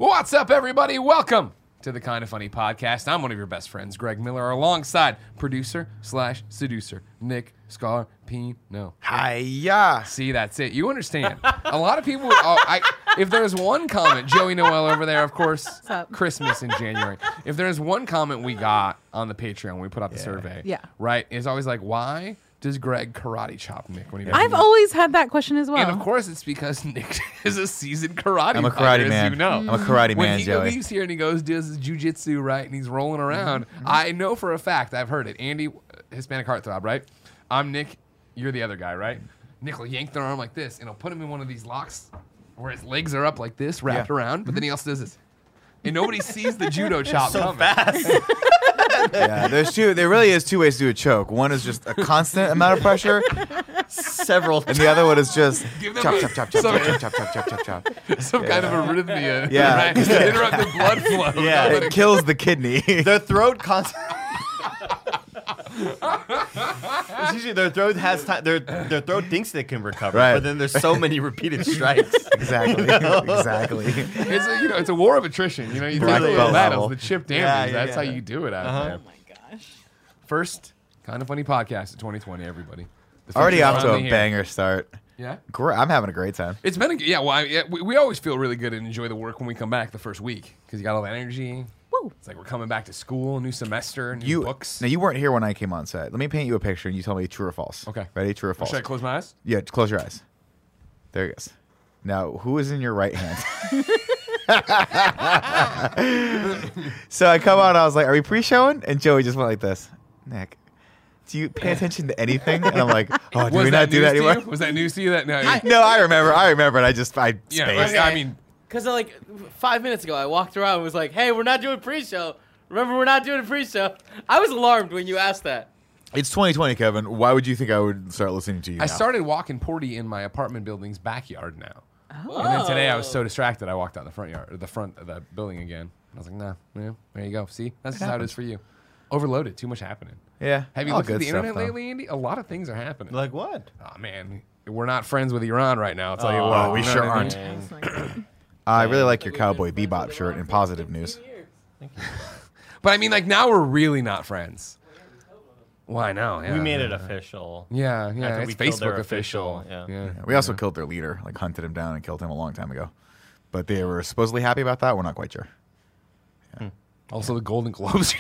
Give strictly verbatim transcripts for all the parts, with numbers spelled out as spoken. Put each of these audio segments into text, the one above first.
What's up, everybody? Welcome to the Kind of Funny podcast. I'm one of your best friends, Greg Miller, alongside producer slash seducer Nick Scarpino. Hiya. See, that's it. You understand. A lot of people, oh, I, if there's one comment, Joey Noel over there, of course, Christmas in January. If there's one comment we got on the Patreon when we put out the Yeah. survey, Yeah. right, is always like, why does Greg karate chop Nick when he does I've always had that question as well. And of course, it's because Nick is a seasoned karate. I'm a fighter, karate man. As you know. I'm a karate when man, he Joey. leaves here and he goes does his jujitsu, right, and he's rolling around. Mm-hmm. I know for a fact, I've heard it. Andy, Hispanic heartthrob, right? I'm Nick. You're the other guy, right? Nick will yank their arm like this, and he'll put him in one of these locks where his legs are up like this, wrapped Yeah. around, but then he also does this. And nobody sees the judo chop so coming. fast. Yeah, there's two. There really is two ways to do a choke. One is just a constant amount of pressure, Several. and the other one is just Give them chop, a- chop, chop, chop, some- chop, chop, chop, chop, chop, chop. Some kind of arrhythmia. Yeah. Right? To interrupt the blood flow. Yeah. But It kills the kidney. Their throat constantly. It's usually their throat has time. Their their throat thinks they can recover, Right. but then there's so many repeated strikes. Exactly. Exactly. It's a, you know, it's a war of attrition. You know, you Black do the belt battles, level. the chip damage. Yeah, yeah, That's yeah. how you do it out Uh-huh. there. oh my gosh. First, Kind of Funny podcast of twenty twenty, everybody. The Already future's off to a finally here. banger start. Yeah? Great. I'm having a great time. It's been, a, yeah, well, I, yeah, we, we always feel really good and enjoy the work when we come back the first week because you got all that energy. Woo. It's like we're coming back to school, new semester, new You books. now you weren't here when I came on set. Let me paint you a picture, and you tell me true or false. Okay. Ready? True or Or false? Should I close my eyes? Yeah. Close your eyes. There it is. Now, who is in your right hand? So I come on, I was like, "Are we pre-showing?" And Joey just went like this. Nick, do you pay attention to anything? And I'm like, "Oh, do Was we not do news that to anymore?" you? Was that news to you? That no, you- No, I remember. I remember. And I just I yeah. spaced. I mean, Because like five minutes ago, I walked around and was like, "Hey, we're not doing pre-show. Remember, we're not doing a pre-show." I was alarmed when you asked that. It's twenty twenty, Kevin. Why would you think I would start listening to you? I now? started walking Porty in my apartment building's backyard now. And then today I was so distracted I walked out the front yard, or the front of the building again. I was like, nah, yeah, there you go. See, that's just how it is for you. Overloaded, too much happening. Yeah. Have you all looked at good the stuff, internet though. lately, Andy? A lot of things are happening. Like what? Oh man, we're not friends with Iran right now. I'll tell you Oh, what. we You know sure what I mean? aren't. That's not good. I really like your Cowboy Bebop shirt in positive news. But I mean, like now we're really not friends. Well, I know. Yeah. We made it official. Yeah, yeah. After It's we killed their Facebook official. official, Yeah. yeah. We also killed their leader, like hunted him down and killed him a long time ago. But they were supposedly happy about that. We're not quite sure. Also, the Golden Globes.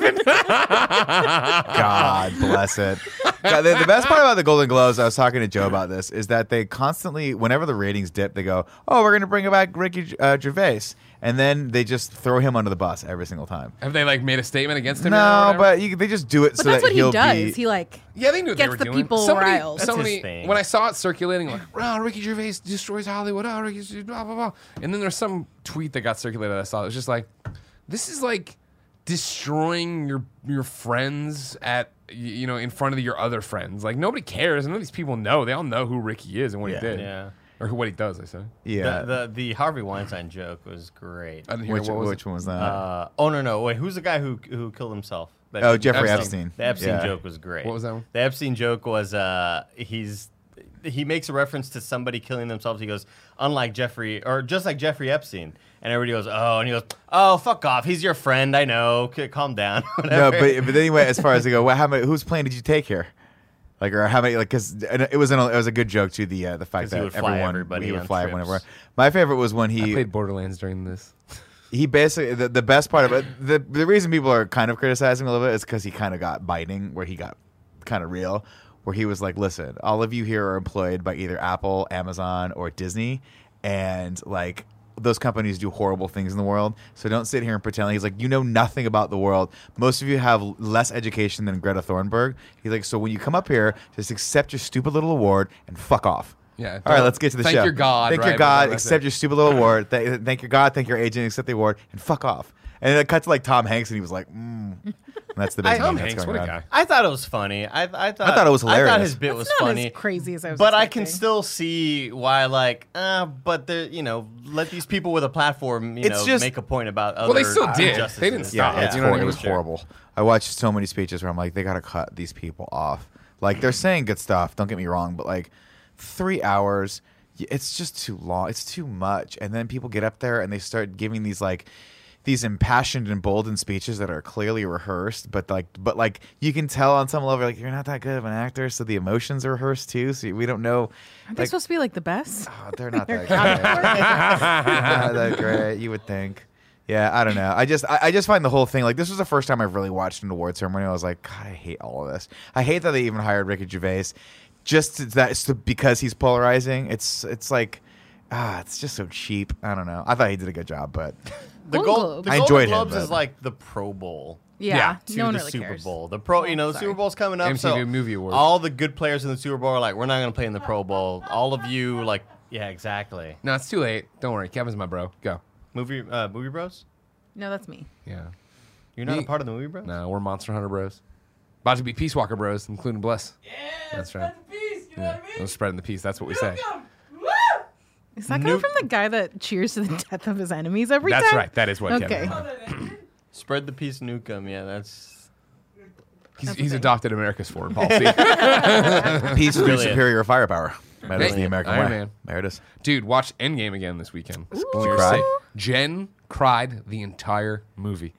God bless it. God, the, the best part about the Golden Globes, I was talking to Joe about this, is that they constantly, whenever the ratings dip, they go, "Oh, we're going to bring back Ricky uh, Gervais," and then they just throw him under the bus every single time. Have they like made a statement against him? No, or but you, they just do it But so that's that what he he'll does. be. He like yeah, they knew what they gets were the doing. people somebody, riled. That's somebody, his thing. when I saw it circulating, like, "Oh, Ricky Gervais destroys Hollywood. Oh, Ricky, blah blah blah," and then there's some tweet that got circulated. I saw it was just like, "This is like destroying your your friends at y- you know in front of your other friends. Like nobody cares. None of these people know. They all know who Ricky is and what Yeah. he did, Yeah. or who, what he does." I said. yeah. The, the the Harvey Weinstein joke was great. I didn't hear which what was which it? one was that? Uh, oh no no wait, who's the guy who who killed himself? That- oh, Jeffrey Epstein. Epstein. The Epstein Yeah. joke was great. What was that one? The Epstein joke was uh he's he makes a reference to somebody killing themselves. He goes, unlike Jeffrey, or just like Jeffrey Epstein. And everybody goes, oh, and he goes, oh, fuck off. He's your friend. I know. C- calm down. No, Whatever. but but anyway, as far as they go, well, how many? Whose plane did you take here? Like, or how many? Like, because it was an, it was a good joke to the uh, the fact 'Cause he that would fly everyone everybody he would on fly trips. everyone everywhere. My favorite was when I he played Borderlands during this. he basically the, the best part of it. The the reason people are kind of criticizing him a little bit is because he kind of got biting, where he got kind of real, where he was like, listen, all of you here are employed by either Apple, Amazon, or Disney, and like. Those companies do horrible things in the world, so don't sit here and pretend. He's like, you know nothing about the world. Most of you have less education than Greta Thunberg. He's like, so when you come up here, just accept your stupid little award and fuck off. Yeah. All right, let's get to the thank show. your God, Thank right, your but God. that's Accept it. your stupid little award. Th- thank your God. Thank your agent. Accept the award and fuck off. And then it cut to like Tom Hanks, and he was like, mm. And that's the big Tom meme that's Hanks, going what a on. guy. I thought it was funny. I, I thought I thought it was I thought hilarious. his bit That's was not funny. as crazy as I was But I can expecting. still see why, like, uh, but the you know, let these people with a platform, you It's know, just- make a point about other. Well, they still did. injustices. They didn't Yeah, stop. it's You know what I hor- mean? it was Sure. horrible. I watched so many speeches where I'm like, they got to cut these people off. Like, they're saying good stuff. Don't get me wrong, but like, three hours. it's just too long. It's too much. And then people get up there and they start giving these like these impassioned and emboldened speeches that are clearly rehearsed, but like but like you can tell on some level like you're not that good of an actor, so the emotions are rehearsed too. So we don't know. Aren't they like, supposed to be like the best? oh, they're not that great. Not that great. You would think. Yeah, I don't know. I just I, I just find the whole thing like this was the first time I've really watched an award ceremony. I was like, God, I hate all of this. I hate that they even hired Ricky Gervais, just to, that it's to, because he's polarizing. It's it's like ah, it's just so cheap. I don't know. I thought he did a good job, but The, Golden Gold, Globes. the I Golden enjoyed him, Globes is but- like the Pro Bowl. Yeah, Yeah, to no one the really Super cares. Bowl. The pro, you know, the Sorry. Super Bowl's coming up. M T V so Movie Awards. all the good players in the Super Bowl are like, we're not going to play in the Pro Bowl. All of you, like, yeah, exactly. No, it's too late. Don't worry. Kevin's my bro. Go. Movie, uh, movie Bros. No, that's me. Yeah. You're not Me- a part of the Movie Bros. No, we're Monster Hunter bros. About to be Peace Walker bros, including Bless. Yeah, that's right. Yeah, we're spreading the peace. That's what we say. Is that coming Nope. from the guy that cheers to the death of his enemies every That's time? right. That is what Okay. Kevin. Spread the peace, nukem. Yeah, that's He's, That's he's okay. adopted America's foreign policy. peace through Brilliant. superior firepower. That is Hey, the American Iron way. Man. There it is. Dude, watch Endgame again this weekend. Did you cry? Jen cried the entire movie.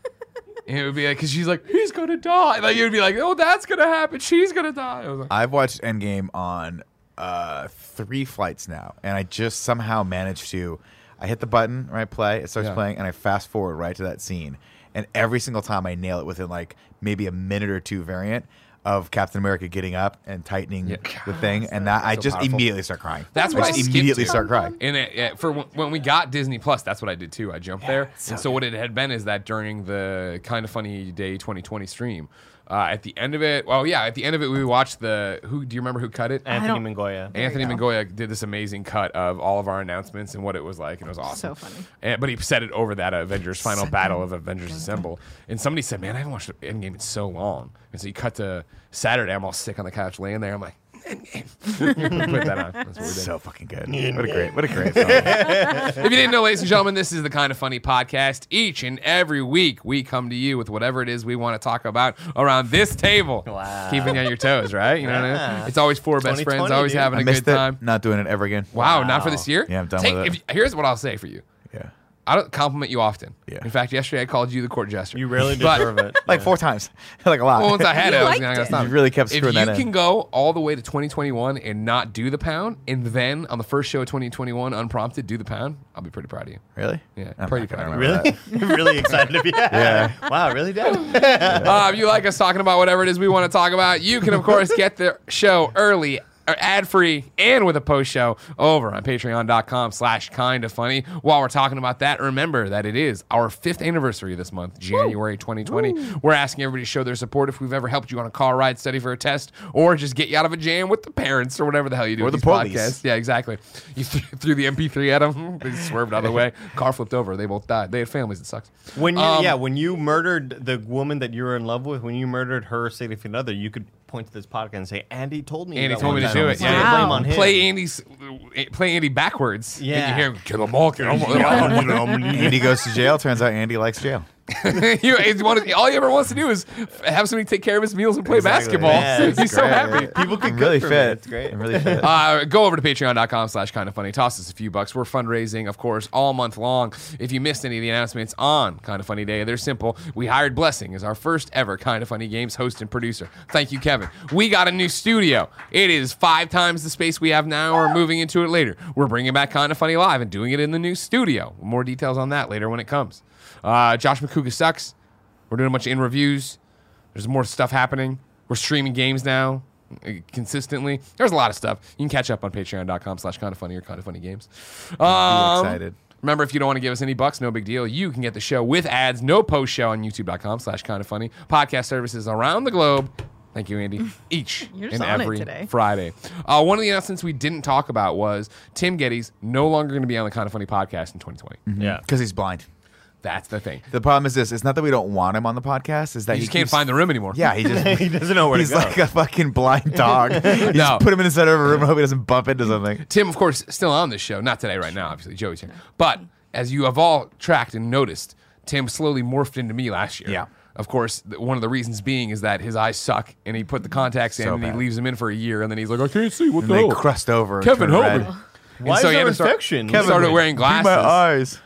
And it would be like, because she's like, he's going to die. Like, it would be like, oh, that's going to happen. She's going to die. I was like, I've watched Endgame on uh, three flights now, and I just somehow managed to. I hit the button, right, play, it starts Yeah. playing, and I fast forward right to that scene. And every single time I nail it within like maybe a minute or two variant of Captain America getting up and tightening Yeah. the thing, and that I So just powerful. immediately start crying. That's I why I just skipped immediately to. start crying. And it, it- for when- when we got Disney Plus, that's what I did too. I jumped there. And so what it had been is that during the Kind of Funny Day twenty twenty stream, uh, at the end of it, well, yeah, at the end of it, we watched the. Who do you remember who cut it? Anthony don't- Mingoya. There you Anthony go. Mingoya did this amazing cut of all of our announcements and what it was like, and it was awesome. So funny. And, but he said it over that Avengers final battle of Avengers Assemble. And somebody said, "Man, I haven't watched Endgame in so long." And so you cut to Saturday. I'm all sick on the couch laying there. I'm like, Endgame. Put that on. That's what we did. So fucking good. What a great, what a great film. If you didn't know, ladies and gentlemen, this is the Kind of Funny podcast. Each and every week, we come to you with whatever it is we want to talk about around this table. Wow. Keeping you on your toes, right? You know what I Yeah. mean? It's always four best twenty friends, twenty, always dude. having I a missed good it. time. Not doing it ever again. Wow, Wow. not for this year? Yeah, I'm done Take- with it. if you- here's what I'll say for you. Yeah. I don't compliment you often. Yeah. In fact, yesterday I called you the court jester. You rarely But- deserve it. Like Yeah. four times. Like a lot. Well, once I had You it, I was liked gonna it. stop. You really kept If screwing you that in. can go all the way to twenty twenty-one and not do the pound, and then on the first show of twenty twenty-one, unprompted, do the pound, I'll be pretty proud of you. Really? Yeah, I'm pretty not gonna proud. remember Really? that. really excited to be. Yeah. Wow, really, Dad? Uh, if you like us talking about whatever it is we want to talk about, you can, of course, get the show early, or ad-free, and with a post-show over on patreon.com slash kind of funny. While we're talking about that, remember that it is our fifth anniversary this month, January twenty twenty. We're asking everybody to show their support if we've ever helped you on a car ride, study for a test, or just get you out of a jam with the parents or whatever the hell you do Or with the these police. podcasts. Yeah, exactly. You th- threw the M P three at them. They swerved out of the way. Car flipped over. They both died. They had families. It sucks. When you, Um, yeah, when you murdered the woman that you were in love with, when you murdered her significant other, you could point to this podcast and say, "Andy told me." Andy that told one me to time." do it. So Yeah. blame Wow. on him. Play Andy's, play Andy backwards. And Yeah. you hear him, kill them all, kill them all. Andy goes to jail. Turns out Andy likes jail. you, he wanted- all he ever wants to do is have somebody take care of his meals and play Exactly. basketball. Yeah, He's it's so great. happy. People could I'm cook really for me. fit. It's great. I'm really fit. Uh, go over to patreon.com slash kind of funny. Toss us a few bucks. We're fundraising, of course, all month long. If you missed any of the announcements on Kind of Funny Day, they're simple. We hired Blessing as our first ever Kind of Funny Games host and producer. Thank you, Kevin. We got a new studio. It is five times the space we have now. We're moving into it later. We're bringing back Kind of Funny Live and doing it in the new studio. More details on that later when it comes. Uh, Josh McCouga sucks. We're doing a bunch of in reviews. There's more stuff happening. We're streaming games now uh, consistently. There's a lot of stuff. You can catch up on patreon.com slash kind of funny or kind of funny games. Um, excited. Remember, if you don't want to give us any bucks, no big deal. You can get the show with ads, no post show on youtube.com slash kind of funny. Podcast services around the globe. Thank you, Andy. Each You're and just on it every today. Friday. Uh, one of the announcements we didn't talk about was Tim Geddes no longer going to be on the Kind of Funny podcast in twenty twenty. Yeah. Because he's blind. That's the thing. The problem is this: it's not that we don't want him on the podcast. Is that You he just can't keeps- find the room anymore. Yeah, he just he doesn't know where he's to go. like a fucking blind dog. You No. just put him in the center of a room and hope he doesn't bump into something. Tim, of course, still on this show. Not today, right now, obviously. Joey's here. But as you have all tracked and noticed, Tim slowly morphed into me last year. Yeah. Of course, th- one of the reasons being is that his eyes suck, and he put the contacts in, So and he bad. leaves them in for a year, and then he's like, I can't see. What And the they hell? crust over. and Kevin, turn help me. red. And Why so is he had there to start- infection? He started wearing Be my glasses.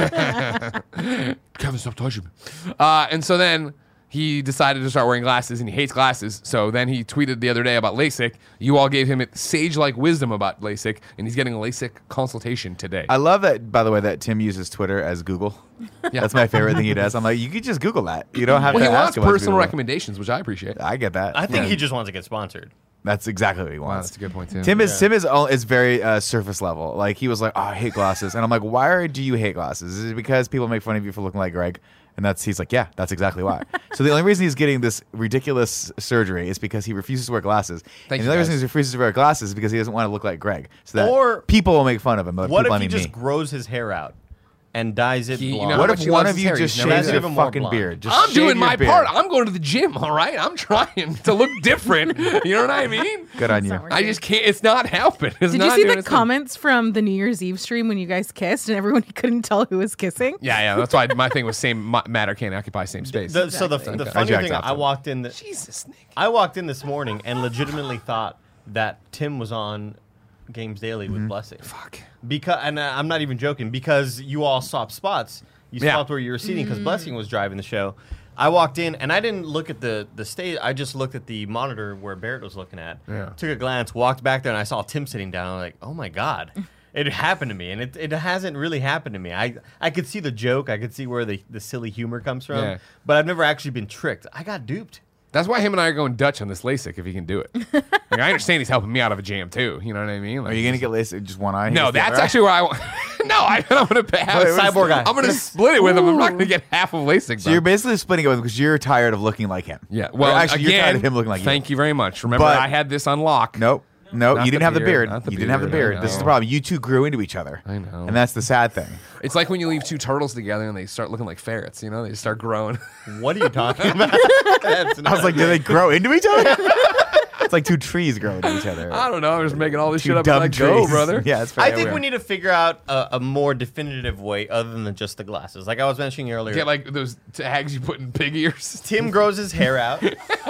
eyes. Kevin, stop touching me. Uh, and so then he decided to start wearing glasses, and he hates glasses. So then he tweeted the other day about LASIK. You all gave him sage-like wisdom about LASIK, and he's getting a LASIK consultation today. I love that, by the way, that Tim uses Twitter as Google. Yeah. That's my favorite thing he does. I'm like, you could just Google that. You don't have well, to he ask wants him what to personal Google. recommendations, which I appreciate. I get that. I think Yeah. he just wants to get sponsored. That's exactly what he Wow, wants. that's a good point too. Tim is Yeah. Tim is all, is very uh, surface level. Like he was like, "Oh, I hate glasses," and I'm like, "Why are, do you hate glasses? Is it because people make fun of you for looking like Greg?" And that's he's like, "Yeah, that's exactly why." So the only reason he's getting this ridiculous surgery is because he refuses to wear glasses. Thank and you, the other guys. reason he refuses to wear glasses is because he doesn't want to look like Greg. So that Or- people will make fun of him. But What people, if I he mean just me. grows his hair out and dyes it He- you know blonde? how What much if he one loves of his you hair, just he's never shaves had your even more fucking blonde. beard? Just I'm shave doing your my beard. part. I'm going to the gym, all right? I'm trying to look different. You know what I mean? Good on It's you. not working. I just can't. It's not helping. It's Did not you see doing the its thing. comments from the New Year's Eve stream when you guys kissed and everyone couldn't tell who was kissing? Yeah, yeah. That's why my thing was same ma- matter can't occupy same space. The- So the, Exactly. the Okay. funny I jacked thing, off I to walked in. The, Jesus, Nick. I walked in this morning and legitimately thought that Tim was on Games Daily Mm-hmm. with Blessing. Fuck. Because, and uh, I'm not even joking, because you all swapped spots. You Yeah. swapped where you were seating because Blessing was driving the show. I walked in and I didn't look at the the stage. I just looked at the monitor where Barrett was looking at. Yeah. Took a glance, walked back there, and I saw Tim sitting down. I'm like, oh my god, it happened to me, and it, it hasn't really happened to me. I I could see the joke, I could see where the the silly humor comes from, Yeah. but I've never actually been tricked. I got duped. That's why him and I are going Dutch on this LASIK if he can do it. Like, I understand he's helping me out of a jam too. You know what I mean? Like, Are you gonna get LASIK just one eye? He No, gets the that's other eye? actually where I want. No, I, I'm going to have Wait, what's Cyborg eye. I'm going to split it with him. I'm not going to get half of LASIK. So you're basically splitting it with him because you're tired of looking like him. yeah. Or Well, actually, again, you're tired of him looking like thank you. you very much. Remember, But- I had this on lock. Nope. Nope. Not You didn't the have the beard, beard. not the You didn't have the beard, beard. I This is the know. problem. You two grew into each other. I know. And that's the sad thing. It's like when you leave two turtles together and they start looking like ferrets. You know, they just start growing. What are you talking about? That's I was like, do they grow into each other? It's like two trees grow into each other. I don't know. I'm just making all this Two shit up dumb as I go, trees. brother. Yeah, it's I pretty think weird. we need to figure out a, a more definitive way other than just the glasses. Like I was mentioning earlier, Get like those tags you put in pig ears. Tim grows his hair out.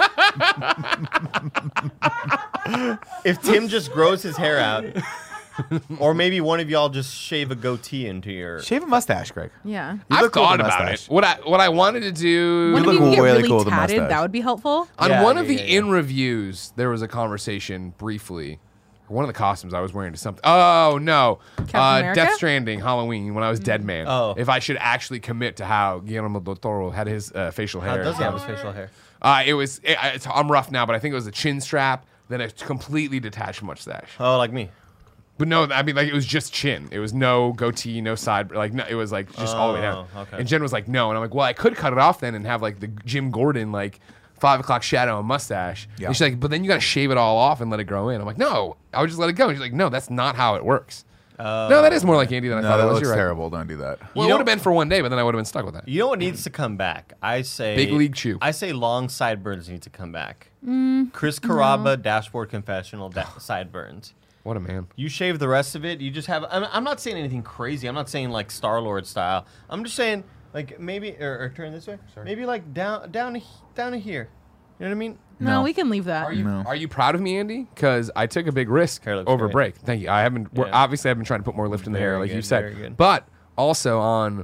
If Tim just grows his hair out, or maybe one of y'all just shave a goatee into your. Shave a mustache, Greg. Yeah. You I've look cool with thought a about mustache. it. What I what I wanted to do One You of you look can get really really cool with a tatted. mustache. That would be helpful. on Yeah, one yeah, of the yeah, yeah. in reviews, there was a conversation briefly. One of the costumes I was wearing to something. Oh no, Captain uh, America? Death Stranding, Halloween when I was Dead Man. Oh. If I should actually commit to how Guillermo del Toro had his uh, facial How hair. does he have his facial hair? Uh, it was. It, it's, I'm rough now, but I think it was a chin strap, then a completely detached mustache. Oh, like me. But no, I mean, like it was just chin. It was no goatee, no side. Like no, it was like just all the way down. Oh, okay. And Jen was like, no, and I'm like, well, I could cut it off then and have like the Jim Gordon like five o'clock shadow and mustache. Yeah. And she's like, but then you got to shave it all off and let it grow in. I'm like, no, I would just let it go. And she's like, no, that's not how it works. no, that is more like Andy than I No, thought that it was. looks You're right. terrible. Don't do that. Well, You it know- would have been for one day, but then I would have been stuck with that. You know what needs to come back? I say Big League Chew. I say long sideburns need to come back. Chris Caraba dashboard confessional da- sideburns. What a man. You shave the rest of it. You just have. I'm, I'm not saying anything crazy. I'm not saying like Star Lord style. I'm just saying like maybe or, or turn this way. Maybe like down down to, he- down to here. You know what I mean? No, No. we can leave that. Are you No. are you proud of me, Andy? Because I took a big risk Hair looks over great. break. Thank you. I haven't. We're, Yeah. obviously, I've been trying to put more lift in the hair, Very like you good, said. very good. But also on,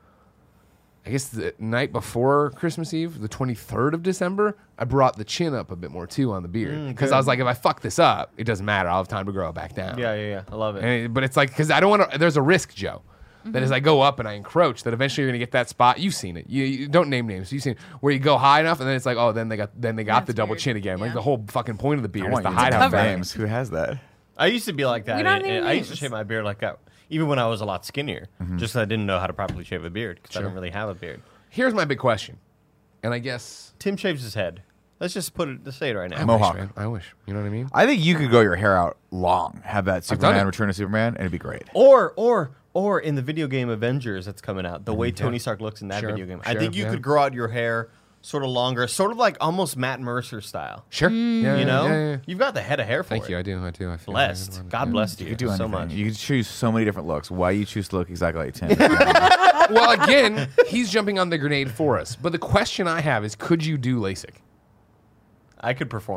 I guess the night before Christmas Eve, the twenty-third of December, I brought the chin up a bit more too on the beard Mm, because good. I was like, if I fuck this up, it doesn't matter. I'll have time to grow it back down. Yeah, yeah, yeah. I love it. And it- but it's like because I don't want to. There's a risk, Joe. That as I go up and I encroach, that eventually you're gonna get that spot. You've seen it. You, you don't name names. You've seen it, where you go high enough, and then it's like, oh, then they got then they got That's the double weird. chin again. Like Yeah. the whole fucking point of the beard I is want to you hide to how cover name it. fat. names. Who has that? I used to be like that. We don't I, need I used to names. shave my beard like that, even when I was a lot skinnier. Just 'cause I didn't know how to properly shave a beard because I Sure. don't really have a beard. Here's my big question, and I guess Tim shaves his head. Let's just put it. Let's say it right I now. Mohawk. wish, man. I wish. You know what I mean? I think you could grow your hair out long, have that done Superman it. Return of Superman, and it'd be great. Or or or in the video game Avengers that's coming out, the way Tony Stark looks in that Sure, video game. I sure, think you yeah. could grow out your hair sort of longer, sort of like almost Matt Mercer style. Sure. Yeah, You know, yeah, yeah, yeah. you've got the head of hair for Thank it. you. I do. I do. I feel Blessed. God bless you, You could do so anything. much. You could choose so many different looks. Why you choose to look exactly like Tim? Well, again, he's jumping on the grenade for us. But the question I have is, could you do LASIK? I could perform it.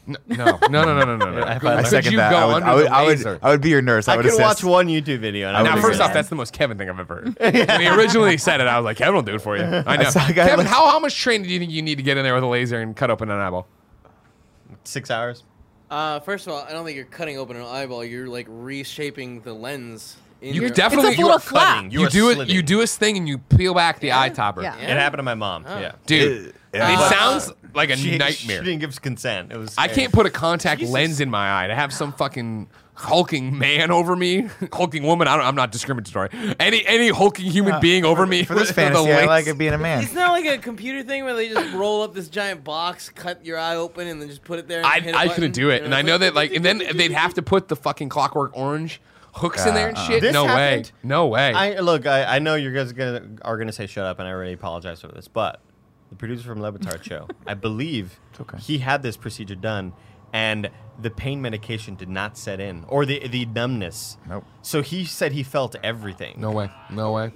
No, no, no, no, no, no, no. I Could- find I Could second you that. go I would, under I would, the I would, laser? I would be your nurse. I, I would could assist. watch one YouTube video. And I I would Now, would figure first agree. off, it that's the most Kevin thing I've ever heard. When he originally said it, I was like, Kevin will do it for you. I know. I saw a guy Kevin, like- how, how much training do you think you need to get in there with a laser and cut open an eyeball? out. Six hours. Uh, first of all, I don't think you're cutting open an eyeball. You're like reshaping the lens. In You your- definitely It's a you little are flap. cutting. You, are do it. slitting. You do this thing and you peel back the eye topper. Yeah. It happened to my mom. Yeah. Dude, Yeah. it Uh, sounds like a She, nightmare. she didn't give consent. It was. I scary. can't put a contact Jesus. lens in my eye to have some fucking hulking man over me, hulking woman. I don't, I'm not discriminatory. Any any hulking human being over me For this with a fantasy, I lace- like it being a man. It's not like a computer thing where they just roll up this giant box, cut your eye open, and then just put it there. And I hit a I button, couldn't do it, you and I it's know that like, and then they'd have to put the fucking Clockwork Orange hooks in there and Uh-uh. shit. This No way, happened- no way. I look. I, I know you guys gonna, are gonna say shut up, and I already apologize for this. But the producer from Levitard show, I believe, okay. he had this procedure done, and the pain medication did not set in, or the the numbness. Nope. So he said he felt everything. no way, no way.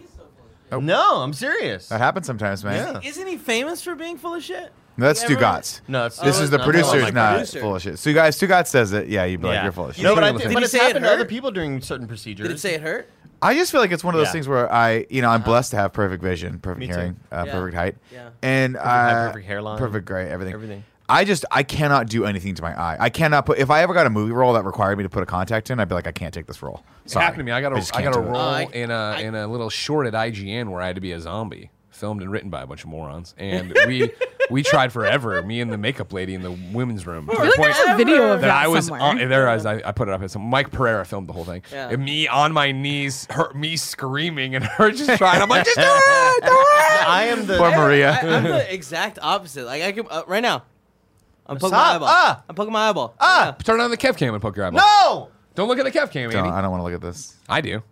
No, I'm serious. That happens sometimes, man. Yeah. Isn't he famous for being full of shit? No, that's Everyone- Stugatz. No, it's This Oh, is the no, producer's no, like not producer. full of shit. So guys, Stugatz says it. Yeah, you'd be like, Yeah. you're full of shit. No, but, I Did think, he but it's say it happened to hurt? other people during certain procedures. Did it say it hurt? I just feel like it's one of those Yeah. things where I, you know, I'm blessed to have perfect vision, perfect Me too. hearing, uh, Yeah. perfect height, Yeah. and Perfect height, uh, perfect hairline. perfect gray, everything. Everything. I just I cannot do anything to my eye. I cannot put if I ever got a movie role that required me to put a contact in, I'd be like, I can't take this role. It Sorry. happened to me. I got a just I can't got a do it. role Uh, I- in a I- in a little short at I G N where I had to be a zombie, filmed and written by a bunch of morons, and we we tried forever. Me and the makeup lady in the women's room. To I the feel like point there's a video of that that I was somewhere. on, there. I, was, I, I put it up. As some Mike Pereira filmed the whole thing. Yeah. And me on my knees, her me screaming, and her just trying. I'm like, just do it, do it. I am the. Poor Maria. I, I'm the exact opposite. Like I can uh, right now. I'm poking Stop. my eyeball. Ah. I'm poking my eyeball. Ah. Turn on the Kev cam and poke your eyeball. No. Don't look at the Kev cam, Don't, Andy. I don't want to look at this. I do.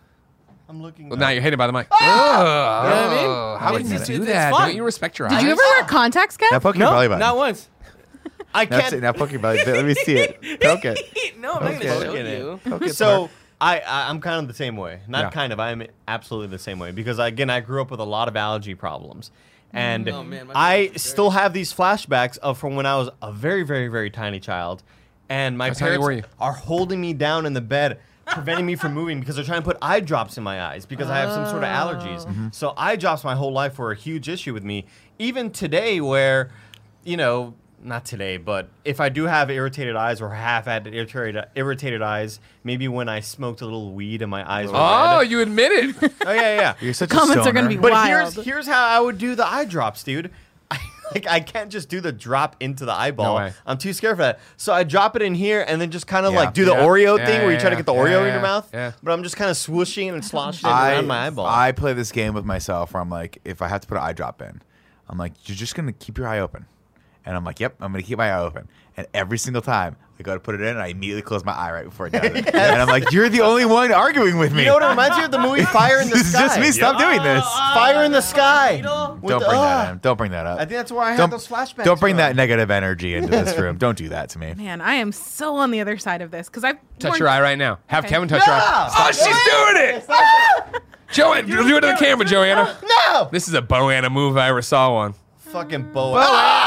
I'm looking. Well, now you're hitting by the mic. You know what I Oh, mean? how It's can you just- do it's- that? it's fun. Don't you respect your Did eyes? you ever wear contacts, Kev? Now poke your No, belly button. not once. I That's can't. it. Now poke your belly. Let me see it. Poke it. No, I'm not Okay. gonna show Poking it. you. Poke it. So Mark. I, I I'm kind of the same way. Not Yeah. kind of. I'm absolutely the same way because again I grew up with a lot of allergy problems, and Oh, man, my I parents are still very- have these flashbacks of from when I was a very very very tiny child, and my How tiny parents were you? are holding me down in the bed. Preventing me from moving because they're trying to put eye drops in my eyes because I have some sort of allergies. Mm-hmm. So eye drops my whole life were a huge issue with me. Even today, where, you know, not today, but if I do have irritated eyes or half had irritated irritated eyes, maybe when I smoked a little weed and my eyes were Oh, red. you admit it. Oh yeah, yeah. You're such Comments a are gonna stoner. be But wild. here's here's how I would do the eye drops, dude. Like I can't just do the drop into the eyeball. No way. I'm too scared for that. So I drop it in here and then just kind of Yeah. like do the Yeah. Oreo Yeah, thing where you try to yeah, get the yeah, Oreo in yeah, your mouth. yeah. But I'm just kind of swooshing and sloshing it I, around my eyeball. I play this game with myself where I'm like, if I have to put an eye drop in, I'm like, you're just gonna keep your eye open, and I'm like, yep, I'm gonna keep my eye open, and every single time I go to put it in, and I immediately close my eye right before it does it, and I'm like, you're the only one arguing with me. you know what it reminds you of the movie Fire in the This is Sky? just me. Stop doing this. Fire in the Sky. With Don't the- bring that ah. in. Don't bring that up. I think that's where I had don't, those flashbacks. Don't bring from. that negative energy into this room. Don't do that to me. Man, I am so on the other side of this because I've Touch worn- your eye right now. Have Okay. Kevin touch your eye. Oh, she's doing it. Joanne, do it to the camera, Joanna. No. This is a Boanna move if I ever saw one. Fucking boa.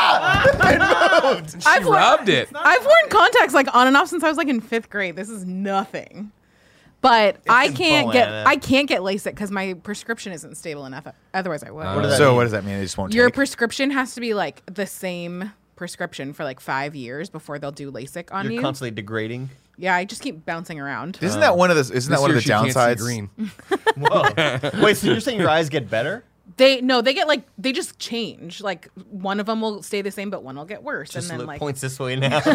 Ah! She I've worn- rubbed it. I've worn contacts like on and off since I was like in fifth grade. This is nothing. But I in can't get Boanna. I can't get LASIK because my prescription isn't stable enough. Otherwise, I would. What does that So mean? what does that mean? It just won't Your take? prescription has to be like the same prescription for like five years before they'll do LASIK on You're you. constantly degrading. Yeah, I just keep bouncing around. Isn't that one of the? Isn't This that one year of the she can't see downsides? green. Whoa. Wait, so you're saying your eyes get better? They no, they get like they just change. Like one of them will stay the same, but one will get worse. Just and then look, like points this way now. Isn't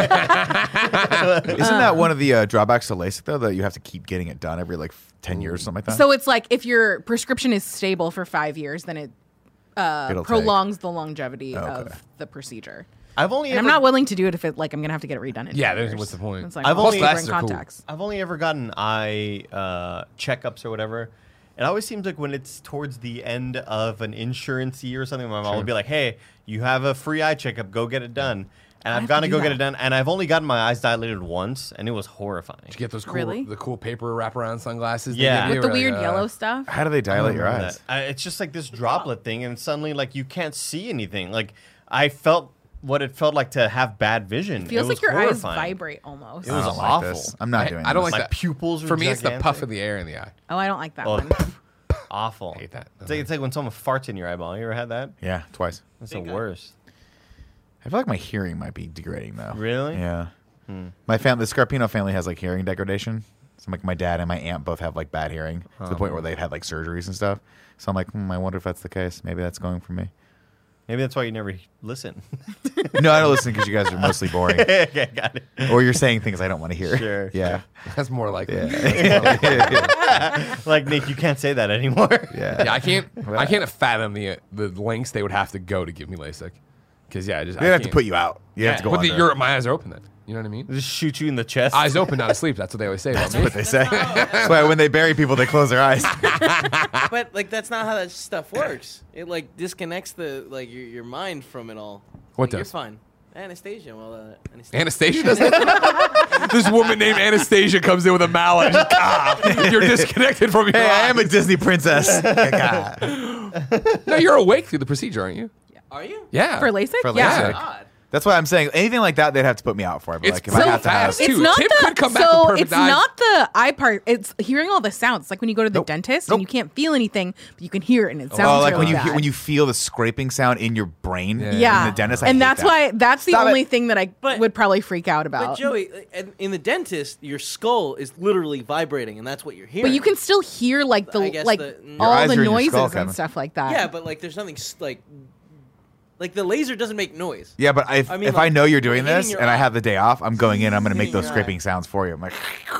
that one of the uh, drawbacks to LASIK though? That you have to keep getting it done every like ten years, or something like that. so it's like if your prescription is stable for five years, then it uh, It'll take- prolongs the longevity Okay. of the procedure. I've only And ever I'm not willing to do it if it like I'm gonna have to get it redone. In Yeah, two there's- years. what's the point? It's like, I've well, only- wearing Glasses are cool. contacts. I've only ever gotten eye uh, checkups or whatever. It always seems like when it's towards the end of an insurance year or something, my mom will be like, "Hey, you have a free eye checkup. Go get it done." And I I've have gone to to do go get that. it done, and I've only gotten my eyes dilated once, and it was horrifying. Did you get those cool, Really? the cool paper wraparound sunglasses? they Yeah. give you? With the Or weird like, uh, yellow stuff. How do they dilate your eyes? I, it's just like this droplet thing, and suddenly, like, you can't see anything. Like, I felt what it felt like to have bad vision. It feels it like was your horrifying. eyes vibrate almost. It was I don't awful. Like this. I'm not I- doing I don't this. like Like that. pupils were For me, it's the gigantic. puff of the air in the eye. Oh, I don't like that Oh, one. Awful. I hate that. It's like, it's like when someone farts in your eyeball. You ever had that? Yeah, twice. That's the Think I- worst. I feel like my hearing might be degrading though. Really? Yeah. Hmm. My family, the Scarpino family, has like hearing degradation. So like my dad and my aunt both have like bad hearing to the Oh. point where they've had like surgeries and stuff. So I'm like, hmm, I wonder if that's the case. Maybe that's going for me. Maybe that's why you never listen. No, I don't listen because you guys are mostly boring, okay, got it. or you're saying things I don't want to hear. Sure, Yeah. That's more like Yeah. yeah. Like Nick, you can't say that anymore. Yeah. I can't. I can't fathom the the lengths they would have to go to give me LASIK. Because yeah, I just They I have to can't. put you out. You have to go But the, under. your, my eyes are open then. You know what I mean? Just shoot you in the chest. Eyes open, not asleep. That's what they always say about me. what they say. That's why when they bury people, they close their eyes. But like that's not how that stuff works. It like disconnects the like your, your mind from it all. What Like, You're does? fine. Anastasia. Well, uh, Anastasia. Anastasia does that? This woman named Anastasia comes in with a mallet. Just, ah, you're disconnected from your Hey, I am a eyes. Disney princess. No, you're awake through the procedure, aren't you? Are you? Yeah. For LASIK? For Yeah. LASIK. God. That's why I'm saying anything like that, they'd have to put me out for. But It's like if I so have to have, fast. It's Dude, not Tim the could come back so with perfect it's eyes. not the eye part. It's hearing all the sounds. It's like when you go to the Nope. dentist Nope. and you can't feel anything, but you can hear it and it sounds oh, like really when you bad. hear, when you feel the scraping sound in your brain. Yeah. yeah, In the dentist, I and hate that's that. why that's the Stop only it. thing that I But- would probably freak out But about. Joey, uh, in the dentist, your skull is literally vibrating, and that's what you're hearing. But you can still hear like the I guess like the- Your all eyes the are in your noises skull, and Kevin. stuff like that. Yeah, but like there's nothing s- like like the laser doesn't make noise. Yeah, but if, I mean, if like, I know you're doing hitting this your and I eye. have the day off, I'm going in. I'm going to make Hitting those your scraping eye. sounds for you. I'm like,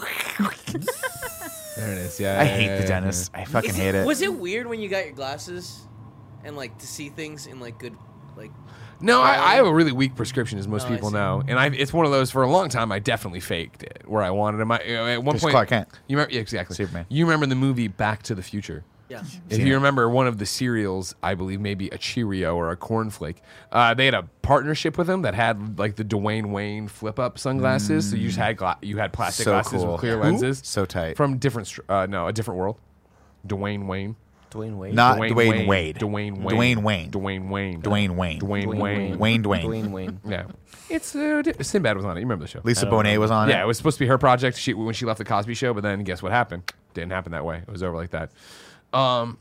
There it is. Yeah. I yeah, hate yeah, the yeah, dentist. I fucking Is hate it. Was it weird when you got your glasses and like to see things in like good like? No, I, I have a really weak prescription, as most Oh, I people see. know, and I it's one of those. For a long time, I definitely faked it, where I wanted them. I, you know, at one Just point, Clark Kent. You remember yeah, exactly? Superman. You remember the movie Back to the Future? Yeah. If Seen you it. remember one of the cereals, I believe maybe a Cheerio or a cornflake, uh, they had a partnership with them that had like the Dwayne Wayne flip up sunglasses. So you just had gla- you had plastic So glasses cool. with clear Who? lenses. So tight. From different, str- uh, no, a different world. Dwayne Wayne. Dwayne Wade. Not Dwayne Wade. Dwayne Wayne. Dwayne Wayne. Dwayne Wayne. Dwayne Wayne. Dwayne Wayne. Wayne Dwayne. Dwayne Wayne. Yeah. It's uh, di- Sinbad was on it. You remember the show? Lisa I don't Bonet know. was on Yeah, it. it was supposed to be her project she, when she left the Cosby Show, but then guess what happened? Didn't happen that way. It was over like that. Um,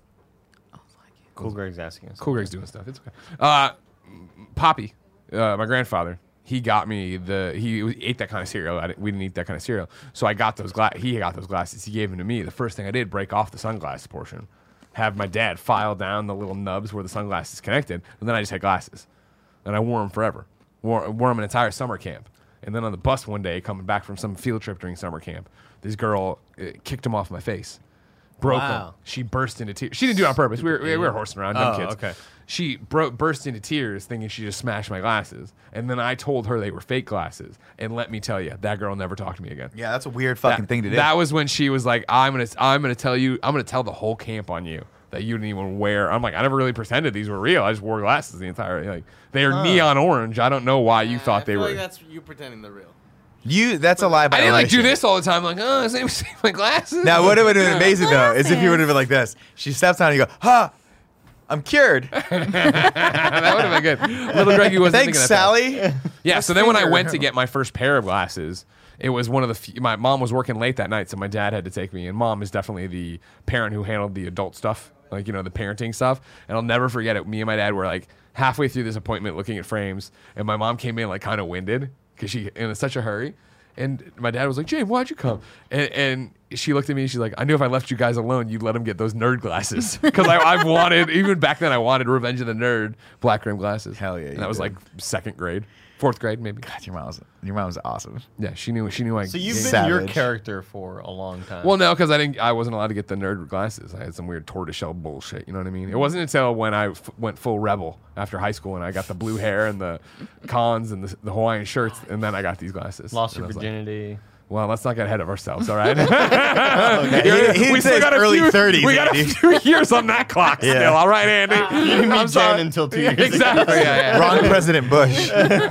Cool Greg's asking us. Cool Greg's doing stuff. It's okay. Uh, Poppy, uh, my grandfather, he got me the. He ate that kind of cereal. I didn't, we didn't eat that kind of cereal, so I got those. Gla- he got those glasses. He gave them to me. The first thing I did, break off the sunglasses portion, have my dad file down the little nubs where the sunglasses connected, and then I just had glasses, and I wore them forever. Wore, wore them an entire summer camp, and then on the bus one day, coming back from some field trip during summer camp, this girl uh, kicked them off my face. Broke them. Wow. She burst into tears. She didn't do it on purpose. We were, we were horsing around, dumb Oh, kids. okay. She bro- burst into tears, thinking she just smashed my glasses. And then I told her they were fake glasses. And let me tell you, that girl never talked to me again. Yeah, that's a weird fucking that, thing to do. That was when she was like, "I'm gonna, I'm gonna tell you, I'm gonna tell the whole camp on you that you didn't even wear." I'm like, I never really pretended these were real. I just wore glasses the entire like they are neon orange. I don't know why you I thought they feel were. Like that's you pretending they're real. you. That's a lie. By I didn't like do omission. this all the time. Like, oh, same, same my glasses. Now, what would have been amazing though is if you would have been like this. She steps down and you go, "Ha, I'm cured." that would have been good. Little Greggy wasn't Thanks, thinking that fast. Sally. Yeah, so then when I finger. went to get my first pair of glasses, it was one of the few, my mom was working late that night, so my dad had to take me. And mom is definitely the parent who handled the adult stuff, like, you know, the parenting stuff. And I'll never forget it. Me and my dad were like halfway through this appointment looking at frames, and my mom came in like kind of winded because she in such a hurry. And my dad was like, "James, why'd you come?" And, and she looked at me and she's like, "I knew if I left you guys alone, you'd let him get those nerd glasses." Because I, I wanted, even back then, I wanted Revenge of the Nerd black rim glasses. Hell yeah, And you that was did. like second grade, fourth grade, maybe. God, your mom was your mom was awesome. Yeah, she knew. She knew I. So you've gave- been your Savage. character for a long time. Well, no, because I didn't. I wasn't allowed to get the nerd glasses. I had some weird tortoiseshell bullshit. You know what I mean? It wasn't until when I f- went full rebel after high school and I got the blue hair and the cons and the, the Hawaiian shirts, and then I got these glasses. Lost And your I was like, virginity. well, let's not get ahead of ourselves, all right? He- he we said still got a early few, thirties, We got Andy. a few years on that clock Yeah. still. All right, Andy. You didn't meet I'm sorry. Jen until two years Exactly. Yeah, yeah. Wrong President Bush.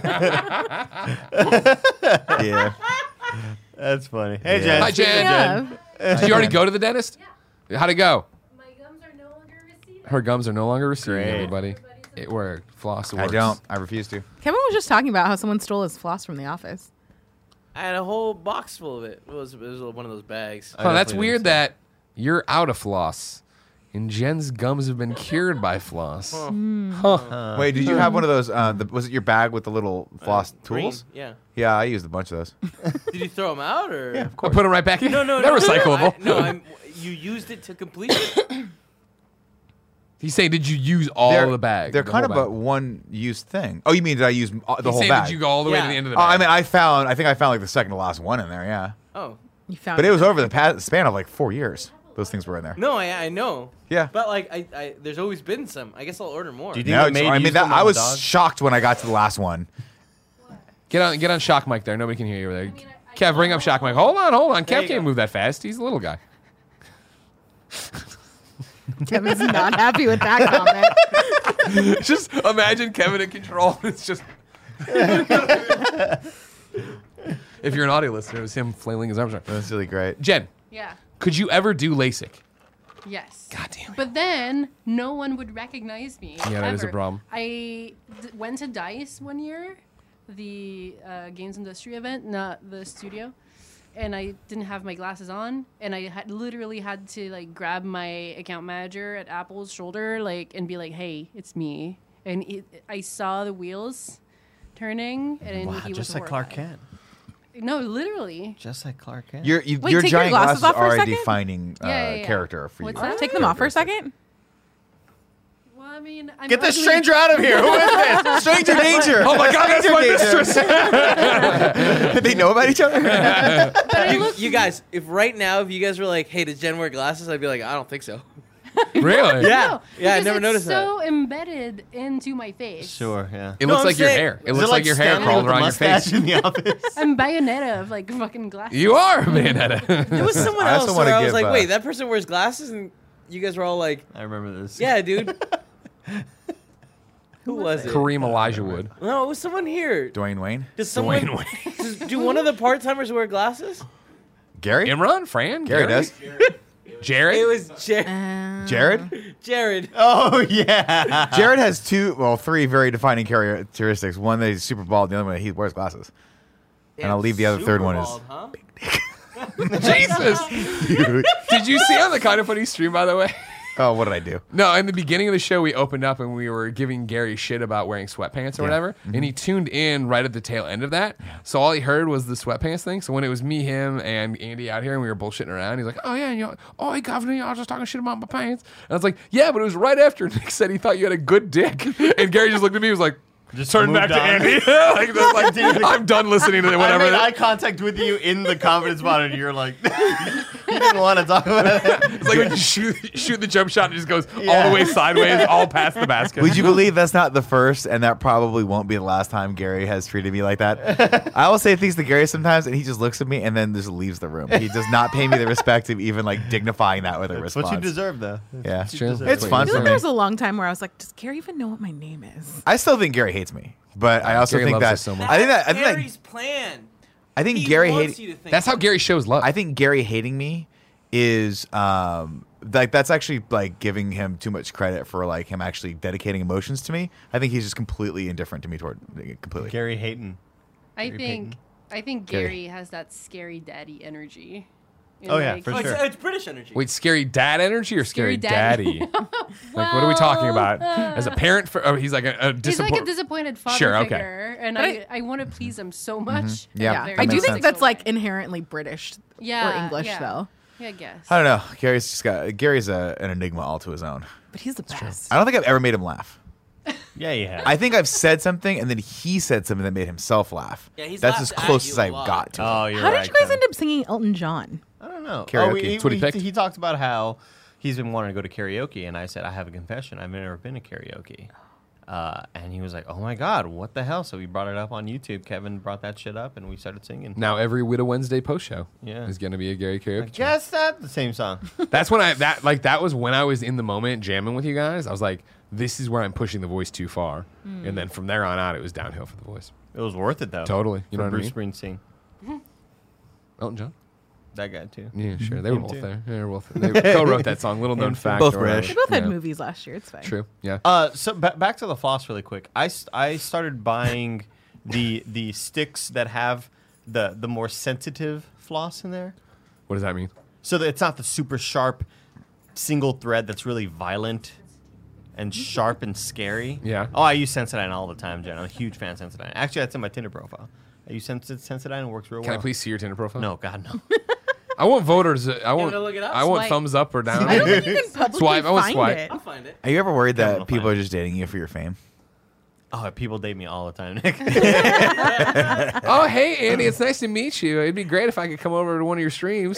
yeah. That's funny. Hey, Yeah. Jen. Hi, Jen. Yeah. Did you already go to the dentist? How'd it go? My gums are no longer receding. Her gums are no longer receding, Great. everybody. Everybody's it, where floss I works. don't. I refuse to. Kevin was just talking about how someone stole his floss from the office. I had a whole box full of it. It was, it was one of those bags. I Huh, that's definitely weird didn't say. that you're out of floss, and Jen's gums have been cured by floss. Uh, Wait, did you have one of those? Uh, the, was it your bag with the little floss Green, tools? Yeah. Yeah, I used a bunch of those. Did you throw them out or? Yeah, of I course. put them right back in. No, no, They're no. recyclable. I, no, I'm, you used it to complete it. He's saying, did you use all they're, the bag? They're the kind whole of a bag? one-use thing. Oh, you mean did I use uh, the He's whole saying, bag? did you go all the way to Yeah. the end of the Oh, bag? I mean, I found. I think I found like the second to last one in there. Yeah, Oh. You found but it was over the past, span of like four years. Those things were in there. No, I, I know. Yeah. But like, I, I, there's always been some. I guess I'll order more. Do you think No, it made I use mean that them I on the was dog? shocked when I got to the last one. Get on, get on shock mic there. Nobody can hear you over there. Kev, bring up shock mic. Hold on, hold on. There Kev you can't go. move that fast. He's a little guy. Kevin's not happy with that comment. Just imagine Kevin in control. It's just. If you're an audio listener, it was him flailing his arms around. That's really great. Jen, Yeah. could you ever do LASIK? Yes. God damn it. But then no one would recognize me. Yeah, that is a ever. problem. I d- went to DICE one year, the uh, games industry event, not the studio, and I didn't have my glasses on, and I had literally had to like grab my account manager at Apple's shoulder, like, and be like, "Hey, it's me," and it, I saw the wheels turning, and Wow, he was just like Clark horrified. Kent. No, literally. Just like Clark Kent. Your you, Wait, your take your giant glasses glasses off for a are a second? defining uh, Yeah, yeah, yeah. character for What's you. that? Take them off for a second. Well, I mean, I'm Get this ugly. stranger out of here. Who is this? Stranger danger! Oh my God, that's my mistress. they know about each other. But I You, look you guys, if right now, if you guys were like, "Hey, does Jen wear glasses?" I'd be like, "I don't think so." Really? Yeah, No, yeah, I because never it's noticed so embedded into my face. Sure, yeah. It No, looks I'm like your saying- hair. It Is looks it like, your hair Stanley crawled with the around your mustache face. in the office? I'm Bayonetta of like fucking glasses. You are, Bayonetta. There was someone I also else wanna where I was give, like, uh, "Wait, that person wears glasses," and you guys were all like, I remember this. "Yeah, dude." Who was it? Kareem Elijah Wood. No, it was someone here. Dwayne Wayne, Does someone? Dwayne Wayne. Does, do one of the part timers wear glasses? Gary, Imran? Fran? Gary does. Jared? It was Jer- Uh, Jared, Jared. Oh, yeah. Jared has two, well, three very defining characteristics. One that he's super bald. The other one he wears glasses. And I'll leave the other third one is- Super bald, huh? Jesus. Did you see on the Kind of Funny stream, by the way? Oh, what did I do? No, in the beginning of the show, we opened up and we were giving Gary shit about wearing sweatpants or Yeah. whatever. And he tuned in right at the tail end of that. So all he heard was the sweatpants thing. So when it was me, him, and Andy out here and we were bullshitting around, he's like, oh, yeah, and you oh, hey, governor, y'all just talking shit about my pants. And I was like, yeah, but it was right after Nick said he thought you had a good dick. And Gary just looked at me and was like, Just turned back moved to on. Andy. like, that's like, I'm done listening to I whatever. made eye contact with you in the confidence monitor. You're like, you didn't want to talk about it. It's like when you shoot, shoot the jump shot and it just goes all Yeah. the way sideways, all past the basket. Would you believe that's not the first, and that probably won't be the last time Gary has treated me like that? I will say things to Gary sometimes, and he just looks at me and then just leaves the room. He does not pay me the respect of even like dignifying that with a That's response. what you deserve, though. Yeah, That's what you true. deserve. It's What fun I you feel for like me. there was a long time where I was like, does Gary even know what my name is? I still think Gary hates me, but I also Gary think loves that us so much. I think that I think that, Gary's plan. I think He Gary wants hate, you to think That's how Gary shows love. I think Gary hating me is um like that's actually like giving him too much credit for like him actually dedicating emotions to me. I think he's just completely indifferent to me toward completely. Gary Hayton. I Gary think Payton. I think Gary. Gary has that scary daddy energy. And, Oh, yeah, like, for Oh, it's, sure. it's British energy. Wait, scary dad energy or scary, Scary daddy. daddy? Like, what are we talking about? Well, As a parent, for oh, he's like a, a He's like a disappointed. disappointed father Sure, okay. figure, and But I, I- I want to please him so much. Yeah, Yeah, that I do makes think sense. that's like inherently British yeah, or English yeah. though. Yeah, I guess. I don't know. Gary's just got Gary's a, an enigma all to his own. But he's the best. I don't think I've ever made him laugh. Yeah, you have. I think I've said something and then he said something that made himself laugh. Yeah, he's That's laughed as at close you as a I've lot. got to. it. Oh, you're How right. did you guys Kevin. end up singing Elton John? I don't know. Karaoke. Oh, we, That's what he we- picked. he talked about how he's been wanting to go to karaoke, and I said, I have a confession. I've never been to karaoke. Uh, and he was like, oh my God, what the hell? So we brought it up on YouTube. Kevin brought that shit up, and we started singing. Now every Widow Wednesday post show Yeah. is going to be a Gary karaoke. I guess that's the same song. That's when I that like that was when I was in the moment jamming with you guys. I was like, this is where I'm pushing the voice too far, and then from there on out, it was downhill for the voice. It was worth it, though. Totally, you for know what I Bruce mean? Springsteen. Elton John. That guy too. Yeah, sure. They were Him both too. there. They were both. They co-wrote that song. Little known fact. Both or whatever. British. We both had Yeah. movies last year. It's fine. True. Yeah. Uh, so ba- back to the floss really quick. I, s- I started buying the the sticks that have the the more sensitive floss in there, What does that mean? so that it's not the super sharp single thread that's really violent and sharp and scary. Yeah. Oh, I use Sensodyne all the time, Jen. I'm a huge fan of Sensodyne. Actually, that's in my Tinder profile. I use Sens- Sensodyne. It works real Can well. I please see your Tinder profile? No, God, no. I want voters. uh, I want. gonna look it up? I want Swipe. thumbs up or down. I don't think you can publicly Swipe, I want find swipe. it. I'll find it. Are you ever worried Yeah, that we'll people find are just dating you for your fame? Oh, people date me all the time, Nick. Oh, hey, Andy, it's nice to meet you. It'd be great if I could come over to one of your streams.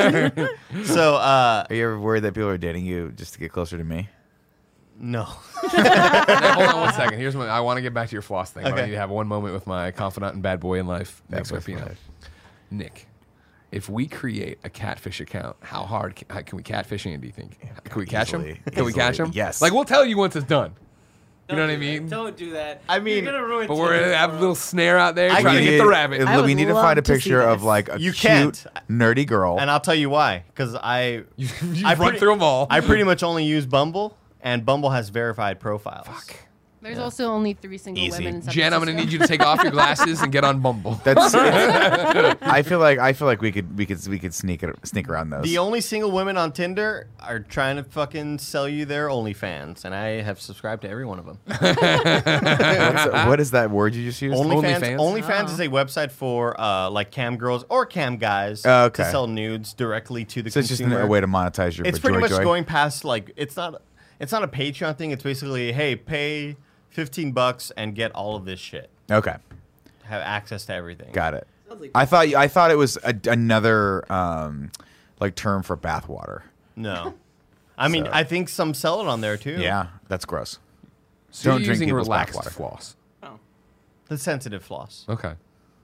so, uh, Are you ever worried that people are dating you just to get closer to me? no. Now, hold on one second. Here's my. I want to get back to your floss thing. But I Okay. need to have one moment with my confidant and bad boy in life, Nick Bad boy for Scarpino. life. Nick, if we create a catfish account, how hard can, how, can we catfish Andy? You think? Can we catch him? Easily. Can we catch Easily. him? Yes. Like we'll tell you once it's done. You know Don't what I do that. mean? Don't do that. I mean, You're gonna ruin But we're gonna Tinder have a tomorrow. little snare out there I trying to We get need- the rabbit. I we would need to love find a to see picture of this. like a You cute, can't. nerdy girl. And I'll tell you why. Because I You, you I run pretty- through them all. I pretty much only use Bumble, and Bumble has verified profiles. Fuck. There's also only three single Easy. women in San Jen, I'm gonna Francisco. need you to take off your glasses and get on Bumble. That's. I feel like I feel like we could we could we could sneak it sneak around those. The only single women on Tinder are trying to fucking sell you their OnlyFans, and I have subscribed to every one of them. What's- what is that word you just used? OnlyFans. OnlyFans? OnlyFans Oh. is a website for uh, like cam girls or cam guys Oh, okay. to sell nudes directly to the So it's just consumer. a way to monetize your. It's joy pretty much joy. going past like it's not it's not a Patreon thing. It's basically hey, pay fifteen bucks and get all of this shit. Okay, Have access to everything. got it. Sounds like- I thought I thought it was a, another um, like term for bathwater. No, I mean So- I think some sell it on there too. Yeah, that's gross. So Don't you're drink using people's relaxed bathwater. floss. Oh. The sensitive floss. Okay.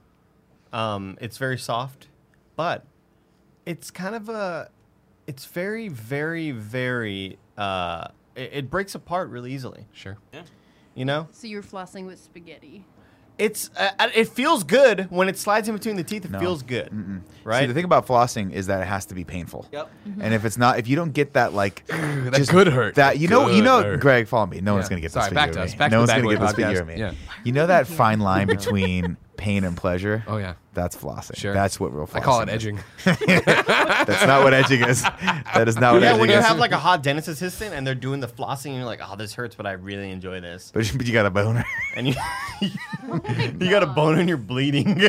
Um, it's very soft, but it's kind of a, it's very, very, very. Uh, it, it breaks apart really easily. Sure. You know, So you're flossing with spaghetti. it's uh, it feels good when it slides in between the teeth. It No. feels good, See, right? the thing about flossing is that it has to be painful. Yep. And if it's not, if you don't get that like That just could hurt. That you know, Could you know, hurt. Greg, follow me. No one's Yeah. gonna get Sorry, this back figure to of us. me. Back no to one's the gonna Bad get Boy this figure podcast. of me. Yeah. You know that fine line between pain and pleasure? Oh yeah. That's flossing. Sure. That's what real flossing I call it is. edging. That's not what edging is. That is not what yeah, edging when you is. have like a hot dentist assistant and they're doing the flossing, and you're like, oh, this hurts, but I really enjoy this, but, but you got a boner. and you Oh my you got a God. bone and you're bleeding.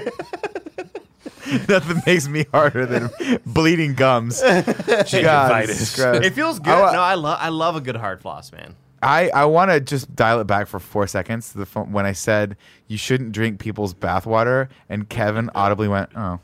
Nothing makes me harder than bleeding gums. God, Gingivitis. Christ. It feels good. I wa- no, I love I love a good hard floss, man. I, I want to just dial it back for four seconds to the phone when I said you shouldn't drink people's bathwater, and Kevin audibly went, "Oh."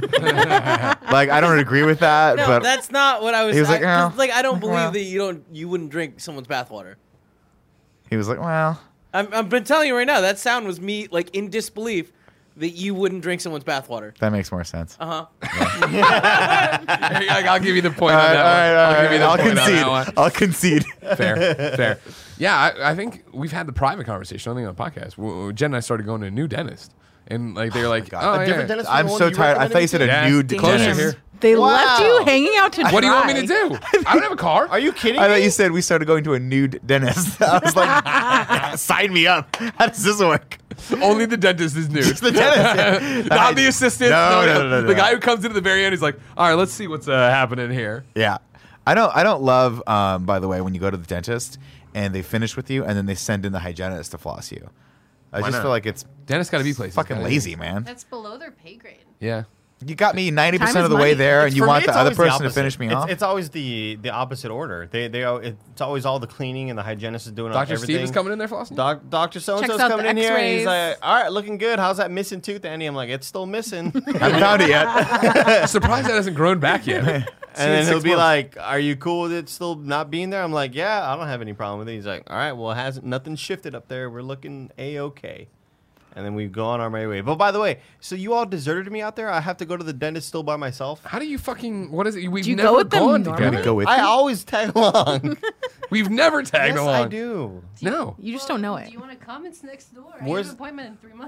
Like I don't agree with that, No, but that's not what I was. He was I, like, 'cause, "Oh, like I don't believe well." that you don't you wouldn't drink someone's bathwater. he was like, "Well, I'm I'm been telling you right now. That sound was me like in disbelief that you wouldn't drink someone's bathwater. that makes more sense." Uh huh. Like, I'll give you the point All on right, that all right, one. all I'll give right. you the I'll point on that concede. one. I'll concede. Fair, fair. Yeah, I, I think we've had the private conversation. I think on the podcast. W- Jen and I started going to a new dentist, and like they were like, God. "Oh, A yeah. different dentist. from I'm the one so you tired. I recommended thought you said a Yeah. nude Closer dentist. here. They Wow. left you hanging out to dry. What do you want me to do? I don't have a car. Are you kidding I me? thought you said we started going to a nude dentist. I was like, sign me up. How does this work? Only the dentist is nude. The dentist. Not the assistant. No, no, no, no, The no. guy who comes into the very end, he's like, "All right, let's see what's uh, happening here." Yeah. I don't I don't love um, by the way, when you go to the dentist and they finish with you and then they send in the hygienist to floss you. I Why just not? feel like it's Dentist got to be places. fucking gotta- lazy, man. That's below their pay grade. Yeah. You got me ninety Time percent is of the way money. there It's- and you for me, want the it's other always the person to opposite. finish me it's, off? It's always the the opposite order. They they al- it's always all the cleaning and the hygienist is doing all Doctor everything. Steve is coming in there flossing. Doc, Doctor So and Checks So's out coming the in here. And he's X-rays. like, all right, looking good. How's that missing tooth, Andy? I'm like, it's still missing. and Haven't found it yet. Surprised that hasn't grown back yet. then he'll six be months. like, are you cool with it still not being there? I'm like, yeah, I don't have any problem with it. He's like, all right, well, it hasn't nothing shifted up there. We're looking a okay. And then we go on our merry way. But by the way, so you all deserted me out there. I have to go to the dentist still by myself. How do you fucking? What is it? We've Do you never go with them gone normally? together. Go with I you? always tag along. We've never tagged yes, along. I do. No. You just don't know Do it. you want to come? It's next door. I Where's- have an appointment in three months.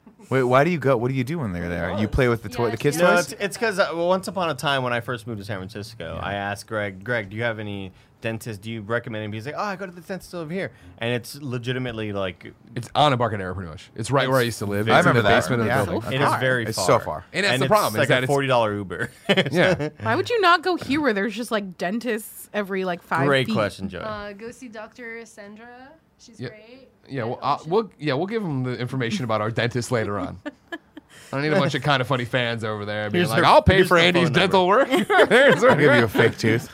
Wait, why do you go? What do you do when they're there? You play with the toy, Yeah, the kids' she- No, toys. it's it's because uh, well, once upon a time when I first moved to San Francisco, I asked Greg, Greg, do you have any dentist? Do you recommend him? He's like, oh, I go to the dentist over here, and it's legitimately like It's on Embarcadero, pretty much. It's right It's where I used to live. I It's in remember the that. basement Yeah. of the building. it is very It's far. so far. And that's the it's problem, is Like that a it's- forty dollar Uber. Yeah. Why would you not go here where there's just like dentists every like five Great feet? question, Joey. Uh, go see Doctor Sandra. She's Yeah. great. Yeah, And well, uh, Ocean. we'll yeah we'll give them the information about our dentist later on. I don't need a bunch of kind of funny fans over there being Here's like, her- "I'll pay here's for the Andy's phone dental work." There's I'll give you a fake tooth.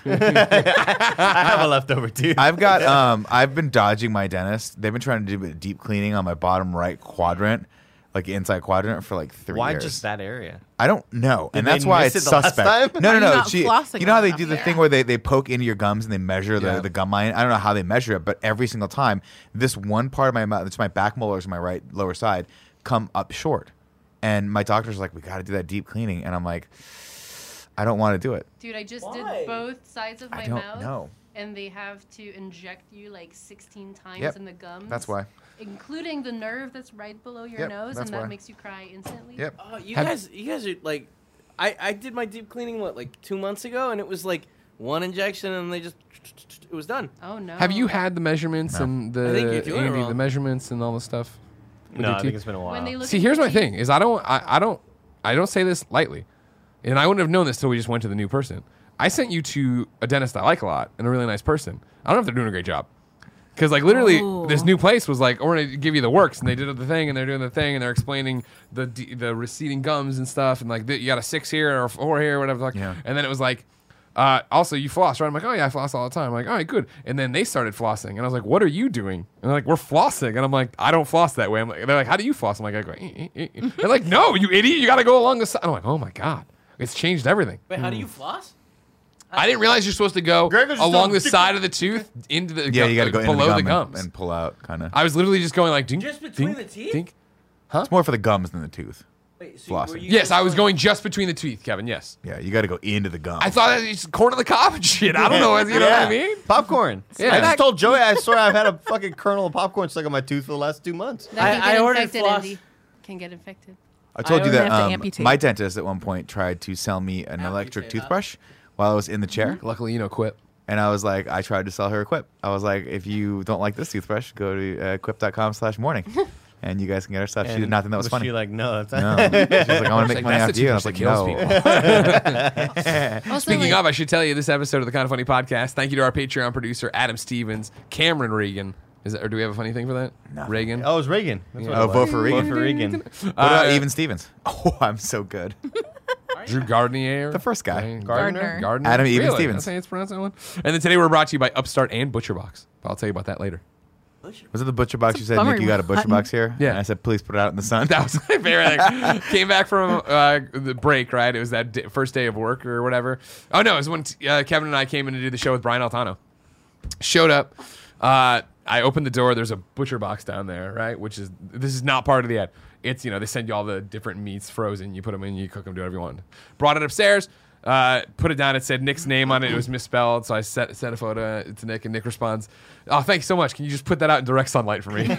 I have a leftover tooth. I've got um I've been dodging my dentist. They've been trying to do a deep cleaning on my bottom right quadrant, like inside quadrant, for like three Why years. just that area? I don't know, Did and they that's why miss it's it the last suspect. time? No, Are no, you no. not She, flossing you know how they enough? do the Yeah. thing where they, they poke into your gums and they measure the, Yeah. the gum line. I don't know how they measure it, but every single time, this one part of my mouth, it's my back molars, my right lower side, come up short, and my doctor's like, "We got to do that deep cleaning," and I'm like, "I don't want to do it." Dude, I just Why? did both sides of my I don't mouth. know. And they have to inject you like sixteen times Yep. in the gums. That's why. Including the nerve that's right below your Yep, nose, that's and that why. makes you cry instantly. Yep. Oh, you Have- guys, you guys are like, I I did my deep cleaning what like two months ago, and it was like one injection, and they just it was done. Oh no. Have you had the measurements No. and I think you're the doing it Andy, wrong. the measurements and all the stuff? with No, your I think teeth? it's been a while. When they look See, at here's your my teeth- thing: is I don't, I, I don't, I don't say this lightly, and I wouldn't have known this till we just went to the new person. I sent you to a dentist I like a lot and a really nice person. I don't know if they're doing a great job, because like literally, Ooh. this new place was like, we're gonna give you the works, and they did the thing, and they're doing the thing, and they're explaining the d- the receding gums and stuff, and like th- you got a six here or a four here, or whatever. Like, Yeah. and then it was like. Uh, also, you floss, right? I'm like, oh yeah, I floss all the time. I'm like, all right, good. And then they started flossing, and I was like, what are you doing? And they're like, we're flossing, and I'm like, I don't floss that way. I'm like, they're like, how do you floss? I'm like, I go. Eh, eh, eh. They're like, no, you idiot, you got to go along the side. I'm like, oh my god, it's changed everything. Wait, how do you floss? I didn't realize you're supposed to go Greg was just along going the side of the tooth into the Yeah, gum- you got to go like, into below the, the, gum and- gums. and, pull out, kind of. I was literally just going like, dink, Just between dink, the teeth? dink. It's more for the gums than the tooth. Wait, so Flossing. were you Yes, guys I was going just between the teeth, Kevin. Yes. Yeah, you got to go into the gum. I thought it was corn of the cob and shit. I don't know. You know what I mean? Popcorn. Yeah. I just told Joey, I swear I've had a fucking kernel of popcorn stuck in my tooth for the last two months. That can I- get I ordered infected, floss. Andy. Can get infected. I told I you would that have to um, amputate. my dentist at one point tried to sell me an electric Amputate, huh? toothbrush while I was in the chair. Luckily, you know, quip. And I was like, I tried to sell her a Quip. I was like, if you don't like this toothbrush, go to uh, quip.com slash morning. And you guys can get our stuff. She did not think that was, was funny. She like, no, that's no. She was like, I want to She's make like, money "That's off the you. And I was toothbrush like, that kills no. people. Also, Speaking like, of, I should tell you, this episode of the Kind of Funny podcast, thank you to our Patreon producer, Adam Stevens, Cameron Regan. Is that, or do we have a funny thing for that? Nothing. Reagan? Oh, it was Reagan. That's what Oh, it vote was. for Reagan. Vote for Reagan. What about Uh, Even Stevens? Oh, I'm so good. Drew Gardner. The first guy. Right? Gardner. Gardner. Adam Even Really? Stevens. That's how it's pronounced, that one? And then today we're brought to you by Upstart and ButcherBox. I'll tell you about that later. Was it the butcher box? It's a You said, bummer Nick, you got a butcher button. box here? Yeah. And I said, please put it out in the sun. That was my favorite thing. Came back from uh, the break, right? It was that d- first day of work or whatever. Oh, no, it was when uh, Kevin and I came in to do the show with Brian Altano. Showed up. Uh, I opened the door. There's a butcher box down there, right? Which is, this is not part of the ad. It's, you know, they send you all the different meats frozen. You put them in, you cook them, do whatever you want. Brought it upstairs. Uh, put it down. It said Nick's name on it. It was misspelled. So I set, sent a photo to Nick, and Nick responds, "Oh, thank you so much. Can you just put that out in direct sunlight for me?"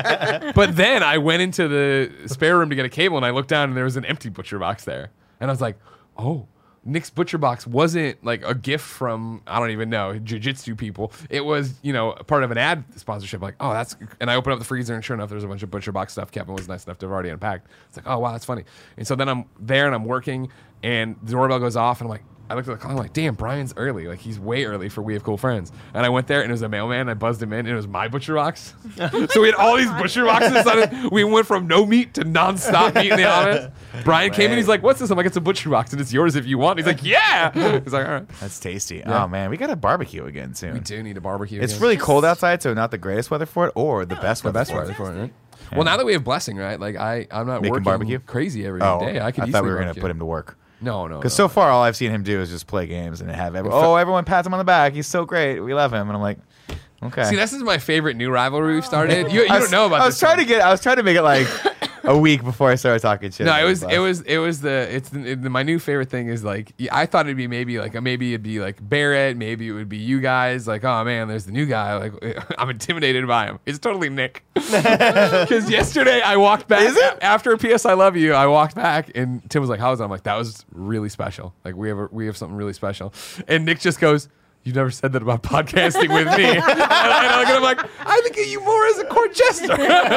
But then I went into the spare room to get a cable, and I looked down, and there was an empty butcher box there. And I was like, "Oh, Nick's butcher box wasn't like a gift from, I don't even know, jiu-jitsu people. It was, you know, part of an ad sponsorship. Like, oh, that's," and I opened up the freezer, and sure enough, there's a bunch of butcher box stuff. Kevin was nice enough to have already unpacked. It's like, oh, wow, that's funny. And so then I'm there, and I'm working, and the doorbell goes off, and I'm like, I looked at the clock, I'm like, damn, Brian's early. Like, he's way early for We Have Cool Friends. And I went there, and it was a mailman. I buzzed him in, and it was my butcher box. So we had all these butcher boxes. Suddenly, we went from no meat to nonstop meat in the office. Brian came in, he's like, what's this? I'm like, it's a butcher box, and it's yours if you want. He's like, yeah. He's like, all right. That's tasty. Yeah. Oh, man. We got to barbecue again soon. We do need a barbecue. It's again. really cold outside, so not the greatest weather for it, or the best the weather best for part it. for it, right? Well, now that we have Blessing, right? Like, I, I'm not Making working barbecue? crazy every day. Oh, I could I easily thought we were going to barbecue. put him to work. No, no. Because no. so far, all I've seen him do is just play games and have every, oh, everyone pats him on the back. He's so great. We love him. And I'm like, okay. See, this is my favorite new rivalry we've started. You, you I don't was, know about I was this trying one. to get. I was trying to make it like a week before I started talking shit. No, about it was the it bus. was it was the it's the, it, my new favorite thing is like yeah, I thought it'd be maybe like maybe it'd be like Barrett, maybe it would be you guys. Like, oh man, there's the new guy. Like, I'm intimidated by him. It's totally Nick. Because yesterday I walked back a- after P S I Love You. I walked back and Tim was like, "How was it?" I'm like, "That was really special. Like, we have a, we have something really special." And Nick just goes, "You never said that about podcasting with me." and, I, and I'm like, "I think of you more as a court jester."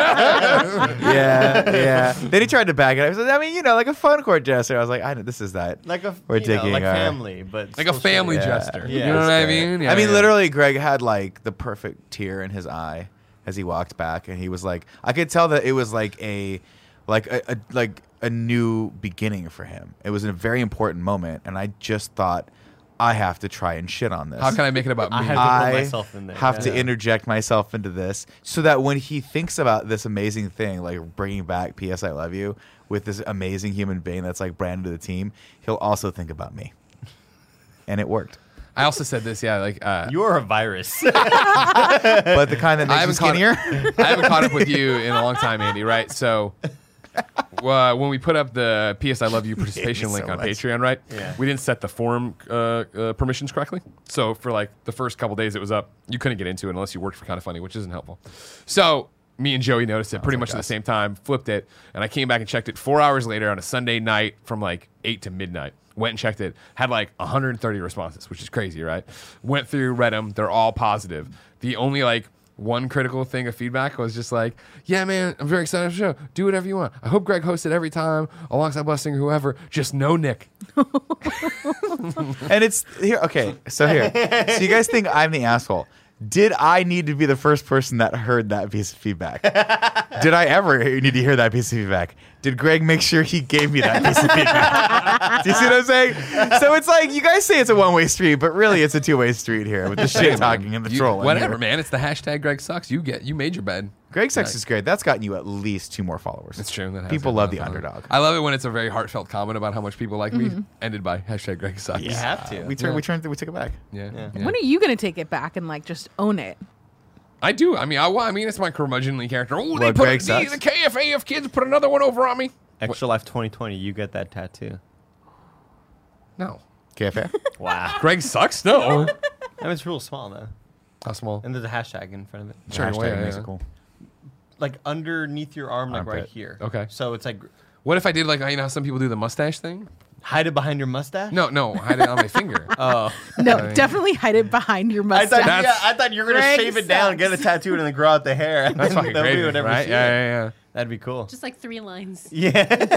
yeah, yeah. Then he tried to back it up. He said, I mean, you know, like a fun court jester. I was like, I know this is that. Like a We're you know, taking like our- family, but Like a still family shitty. Yeah. jester. Yeah, you know what I That's mean? great. Yeah, I mean, yeah. literally, Greg had like the perfect tear in his eye as he walked back, and he was like, I could tell that it was like a, like a, a like a new beginning for him. It was a very important moment, and I just thought, I have to try and shit on this. How can I make it about me? I had to I put myself in there. have yeah. to interject myself into this so that when he thinks about this amazing thing, like bringing back P S I Love You with this amazing human being that's like branded to the team, he'll also think about me. And it worked. I also said this, yeah, like uh, You're a virus. But the kind that I makes haven't you caught skinnier. I haven't caught up with you in a long time, Andy. Right? So uh, when we put up the P S I Love You participation me link so on much. Patreon, right? Yeah. We didn't set the forum uh, uh, permissions correctly. So for like the first couple days it was up, you couldn't get into it unless you worked for Kind of Funny, which isn't helpful. So me and Joey noticed it pretty much at the same time, flipped it, and I came back and checked it four hours later on a Sunday night from like eight to midnight. Went and checked it, had like one hundred thirty responses, which is crazy, right? Went through, read them, they're all positive. The only like one critical thing of feedback was just like, yeah, man, I'm very excited for the show. Do whatever you want. I hope Greg hosts it every time alongside Blessing or whoever. Just no Nick. And it's here. Okay, so here. So you guys think I'm the asshole. Did I need to be the first person that heard that piece of feedback? Did I ever need to hear that piece of feedback? Did Greg make sure he gave me that piece of feedback? Do you see what I'm saying? So it's like, you guys say it's a one-way street, but really it's a two-way street here with the shit talking and the You- trolling. Whatever, here. man. It's the hashtag Greg sucks. You get you made your bed. Greg Sex Right. is great. That's gotten you at least two more followers. It's true. That has People it. love the Uh, underdog. I love it when it's a very heartfelt comment about how much people like me, ended by hashtag Greg sucks. You have to. We turned, Yeah. we turned, we took it back. Yeah. Yeah. yeah. When are you gonna take it back and like just own it? I do. I mean, I, well, I mean, it's my curmudgeonly character. Oh, they What, put Greg the, sucks? the K F A F kids put another one over on me. Extra Life twenty twenty, you get that tattoo. No, K F A? Wow. Greg sucks. No, I mean, it's real small though, how small? and there's a hashtag in front of it, Sure, Hashtag yeah, makes yeah. it cool. like underneath your arm, like right Armpit. here. Okay. So it's like What if I did like you know how some people do the mustache thing? hide it behind your mustache. No, no, hide it on my finger. Oh. No, I mean- definitely hide it behind your I mustache. thought, yeah, That's- I thought you were gonna Greg shave it down, get it sucks. tattooed, and then grow out the hair. That's fucking Then we crazy, would never right? see Yeah, it. yeah, yeah. That'd be cool. Just like three lines. Yeah.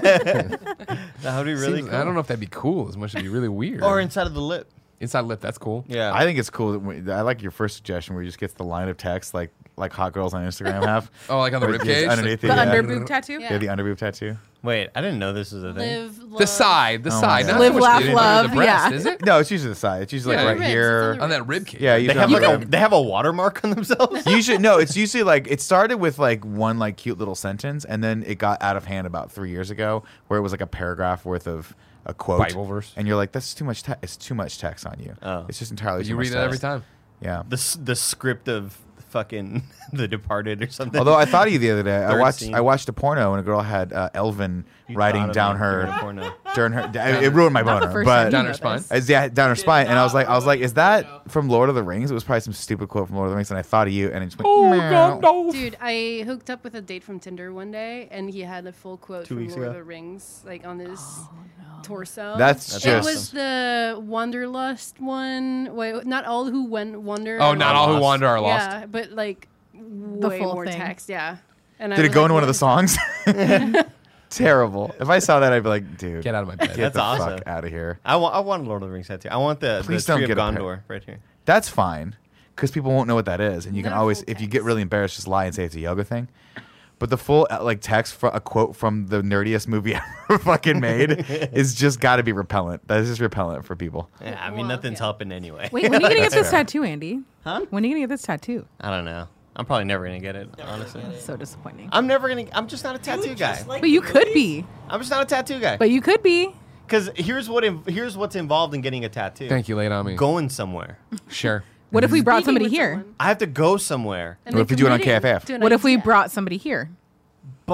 That would be really Seems- cool. I don't know if that'd be cool as much as it'd be really weird. Or inside of the lip. inside lip, that's cool. Yeah. I think it's cool. That we, I like your first suggestion where you just gets the line of text like like hot girls on Instagram have. Oh, like on the Or rib just cage, underneath the yeah. under boob tattoo. Yeah. Yeah, the underboob tattoo. Wait, I didn't know this was a thing. Live, the love. side, the Oh my side, God. not Live, so much laugh, the, under love, the breast, yeah. is it? No, it's usually the side. It's usually Yeah, like the right ribs, here. it's on On that rib cage. Yeah, you They have like like a, a, they have a watermark on themselves. usually no. It's usually like it started with like one like cute little sentence, and then it got out of hand about three years ago, where it was like a paragraph worth of a quote, Bible verse. and you're like, that's too much. Te- it's too much text on you. Oh. It's just entirely. But too you much read it every text. time. Yeah. The s- the script of fucking The Departed or something. Although I thought of you the other day. I Third watched scene. I watched a porno and a girl had uh, Elvin You writing thought of down me her during porno. during her. It ruined my Not the boner, first but time Down you her know spine? this. As yeah, down her spine, and I was like, I was like, is that from Lord of the Rings? It was probably some stupid quote from Lord of the Rings, and I thought of you, and it just went. Oh, meow. Gandalf. Dude, I hooked up with a date from Tinder one day, and he had a full quote Two from weeks Lord ago? of the Rings, like on his torso. That's That's it just. was the Wanderlust one. Wait, not all who went wander. Oh, are not lost. all who wander are lost. Yeah, but like way full more thing. text. Yeah. And I Did it was go like, into one of the what? songs? Terrible. If I saw that, I'd be like, dude, Get out of my bed. get That's the awesome. fuck out of here. I want I want Lord of the Rings tattoo. I want the, the Please Tree don't of get a Gondor right here. That's fine, because people won't know what that is, and you can Not always, full if you get text. really embarrassed, just lie and say it's a yoga thing. But the full uh, like text for a quote from the nerdiest movie ever fucking made is just got to be repellent. That is just repellent for people. Yeah, I mean Well, nothing's yeah. helping anyway. Wait, when are you gonna get That's this fair. tattoo, Andy? Huh? When are you gonna get this tattoo? I don't know. I'm probably never gonna get it, honestly. So disappointing. I'm never gonna. I'm just not a tattoo guy. But you could be. I'm just not a tattoo guy. But you could be. Because here's what in, here's what's involved in getting a tattoo. Thank you, laid on me. Going somewhere. Sure. What if we brought Speaking somebody with here? someone, I have to go somewhere. and What then if we do it on committing K F F? to an What if we idea. brought somebody here? But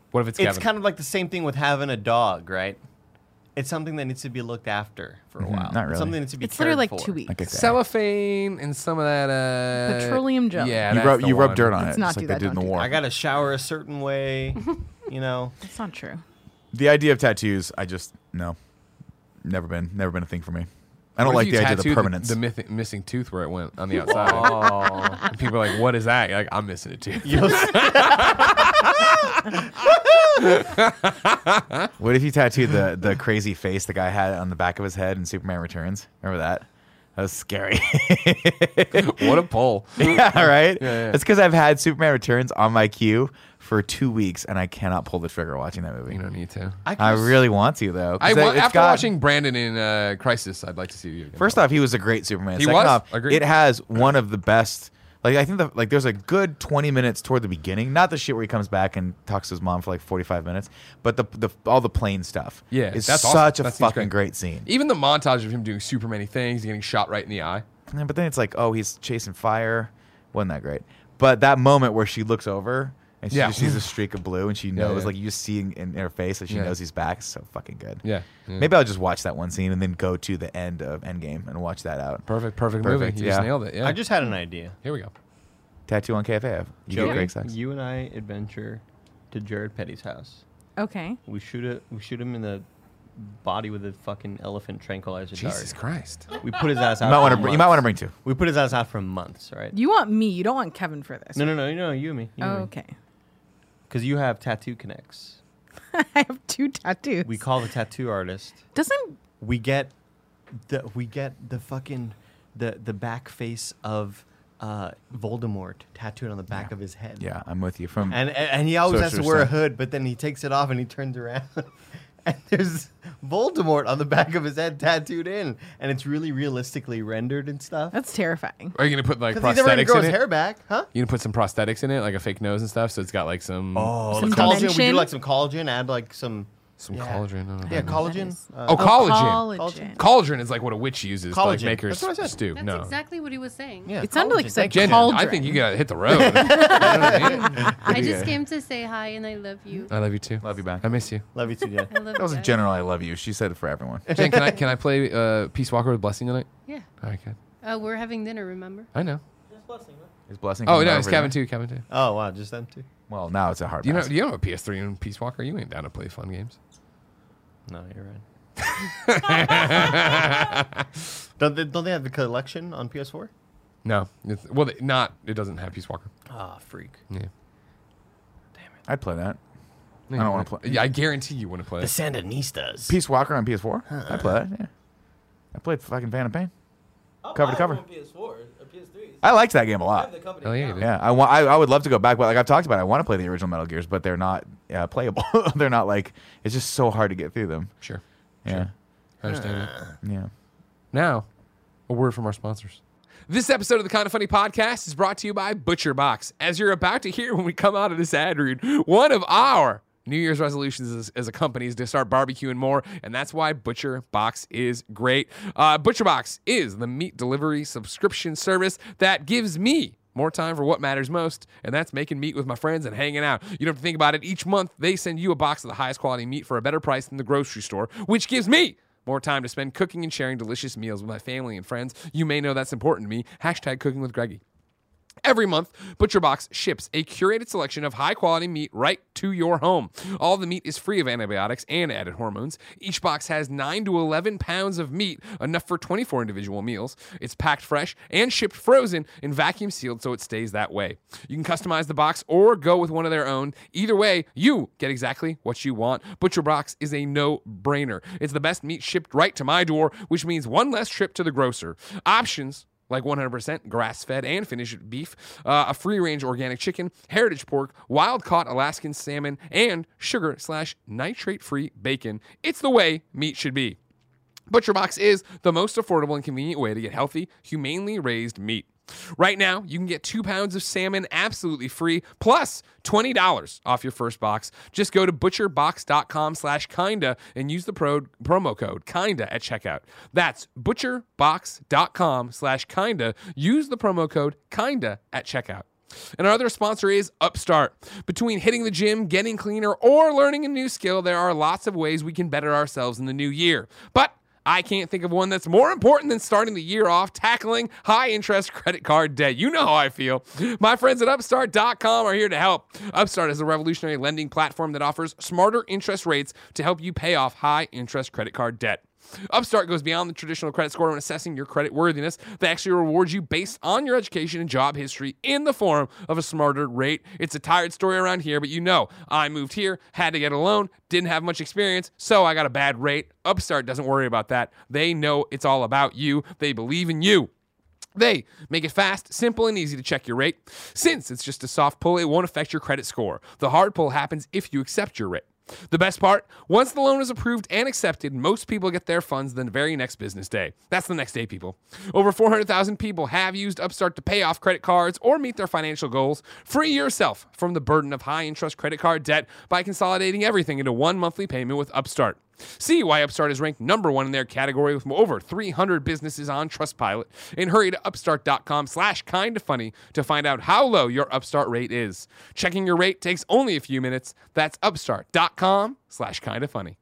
What if it's It's Kevin? kind of like the same thing with having a dog, right? It's something that needs to be looked after for a Mhm, while. not It's really. something that needs to be It's literally cared like for. two weeks. Like I said. Cellophane and some of that uh, Petroleum jelly. Yeah, You that's rub the you rub one. dirt on Let's it, not just do like they that, did in the don't do war. I got to shower a certain way, you know. That's not true. The idea of tattoos, I just no, never been, never been a thing for me. I don't What like if you the idea of the tattooed permanence. The, myth- missing tooth where it went on the outside. Oh. And people are like, "What is that?" You're like, I'm missing a tooth. You'll What if you tattooed the the crazy face the guy had on the back of his head in Superman Returns? Remember that? That was scary. What a pull! yeah, right. Yeah, yeah. It's because I've had Superman Returns on my queue for two weeks, and I cannot pull the trigger watching that movie. You don't need to. I just- really want to though. 'cause I it- want, it's after got- watching Brandon in uh, Crisis, I'd like to see you again. First off, he was a great Superman. He Second was? off, Agreed. it has one of the best. Like I think the, like there's a good twenty minutes toward the beginning, not the shit where he comes back and talks to his mom for like forty-five minutes, but the the all the plane stuff. Yeah, it's that's awesome. such a That seems fucking great. great scene. even the montage of him doing super many things, getting shot right in the eye. Yeah, but then it's like, oh, he's chasing fire. Wasn't that great? But that moment where she looks over and she Yeah. just sees a streak of blue and she Yeah, knows, yeah. like you just see in, in her face that she Yeah. knows he's back. It's so fucking good. Yeah, yeah. Maybe I'll just watch that one scene and then go to the end of Endgame and watch that out. Perfect, perfect, Perfect, movie. You just yeah. nailed it. Yeah. I just had an idea. Here we go. Tattoo on K F A. You Joey, get Greg sex. you and I adventure to Jared Petty's house. Okay. We shoot it. We shoot him in the body with a fucking elephant tranquilizer Jesus dart. Christ. We put his ass out. You might for want to. You might months. want to bring two. We put his ass out for months, right? You want me. You don't want Kevin for this. No, no, no, no, you and me. You Oh, and me. okay. Because you have tattoo connects. I have two tattoos. We call the tattoo artist. Doesn't We get the we get the fucking the the back face of uh, Voldemort tattooed on the back of his head. Yeah, I'm with you. From And and, and he always has to Sorcerer's wear a Stone. hood, but then he takes it off and he turns around. And there's Voldemort on the back of his head tattooed in, and it's really realistically rendered and stuff. that's terrifying. Are you gonna put like Because he's never gonna prosthetics grow in his it? hair back, huh? You gonna put some prosthetics in it, like a fake nose and stuff, so it's got like some Oh, Some the collagen. We do dimension? like some collagen. Add like some some yeah. collagen. I don't know yeah, how to- collagen. is. Uh, Oh, collagen. Collagen. Cauldron is like what a witch uses to like Collagen. make her That's what I said. stew. That's no. exactly what he was saying. yeah, It sounded like collagen. said Thank you. Jen, cauldron. I think you gotta hit the road. You know what I mean? I just came to say hi and I love you. I love you too. Love you back. I miss you. Love you too, Jen. I love That was you a guys. general I love you. She said it for everyone. Jen, can I can I play uh, Peace Walker with Blessing tonight? Yeah. All right, good. Uh, we're having dinner, remember? I know. His blessing. Oh coming no, over it's there. Kevin too. Kevin too. Oh wow, just them two. Well, now it's a hard Do you know? pass. Do you know a P S three and Peace Walker? You ain't down to play fun games. No, you're right. don't they, don't they have the collection on P S four? No, it's, well, they, not. It doesn't have Peace Walker. Ah, freak. Yeah. I'd play that. I don't wanna play- Yeah, I guarantee you want to play. The it. Sandinistas. Peace Walker on P S four. I'd play that. Yeah. I played fucking Phantom Pain. Cover to cover. P S four, or P S three. I liked that game a lot. Hell yeah, you did. Yeah, I, wa- I, I would love to go back, but like I've talked about, I want to play the original Metal Gears, but they're not uh, playable. They're not like it's just so hard to get through them. Sure. Yeah, I understand it. yeah. Now, a word from our sponsors. This episode of the Kind of Funny podcast is brought to you by ButcherBox. As you're about to hear when we come out of this ad read, one of our New Year's resolutions as, as a company is to start barbecuing more, and that's why ButcherBox is great. Uh, ButcherBox is the meat delivery subscription service that gives me more time for what matters most, and that's making meat with my friends and hanging out. You don't have to think about it. Each month, they send you a box of the highest quality meat for a better price than the grocery store, which gives me more time to spend cooking and sharing delicious meals with my family and friends. You may know that's important to me. Hashtag cooking with Greggy. Every month, ButcherBox ships a curated selection of high-quality meat right to your home. All the meat is free of antibiotics and added hormones. Each box has nine to eleven pounds of meat, enough for twenty-four individual meals. It's packed fresh and shipped frozen and vacuum sealed so it stays that way. You can customize the box or go with one of their own. Either way, you get exactly what you want. ButcherBox is a no-brainer. It's the best meat shipped right to my door, which means one less trip to the grocer. Options like one hundred percent grass-fed and finished beef, uh, a free-range organic chicken, heritage pork, wild-caught Alaskan salmon, and sugar slash nitrate-free bacon. It's the way meat should be. ButcherBox is the most affordable and convenient way to get healthy, humanely raised meat. Right now, you can get two pounds of salmon absolutely free, plus twenty dollars off your first box. Just go to butcherbox.com slash kinda and use the pro- promo code kinda at checkout. That's butcherbox.com slash kinda. Use the promo code kinda at checkout. And our other sponsor is Upstart. Between hitting the gym, getting cleaner, or learning a new skill, there are lots of ways we can better ourselves in the new year. But I can't think of one that's more important than starting the year off tackling high-interest credit card debt. You know how I feel. My friends at Upstart dot com are here to help. Upstart is a revolutionary lending platform that offers smarter interest rates to help you pay off high-interest credit card debt. Upstart goes beyond the traditional credit score when assessing your credit worthiness. They actually reward you based on your education and job history in the form of a smarter rate. It's a tired story around here, but you know, I moved here, had to get a loan, didn't have much experience, so I got a bad rate. Upstart doesn't worry about that. They know it's all about you. They believe in you. They make it fast, simple, and easy to check your rate. Since it's just a soft pull, it won't affect your credit score. The hard pull happens if you accept your rate. The best part, once the loan is approved and accepted, most people get their funds the very next business day. That's the next day, people. Over four hundred thousand people have used Upstart to pay off credit cards or meet their financial goals. Free yourself from the burden of high-interest credit card debt by consolidating everything into one monthly payment with Upstart. See why Upstart is ranked number one in their category with over three hundred businesses on Trustpilot. And hurry to upstart dot com slash kinda funny to find out how low your Upstart rate is. Checking your rate takes only a few minutes. That's upstart dot com slash kinda funny.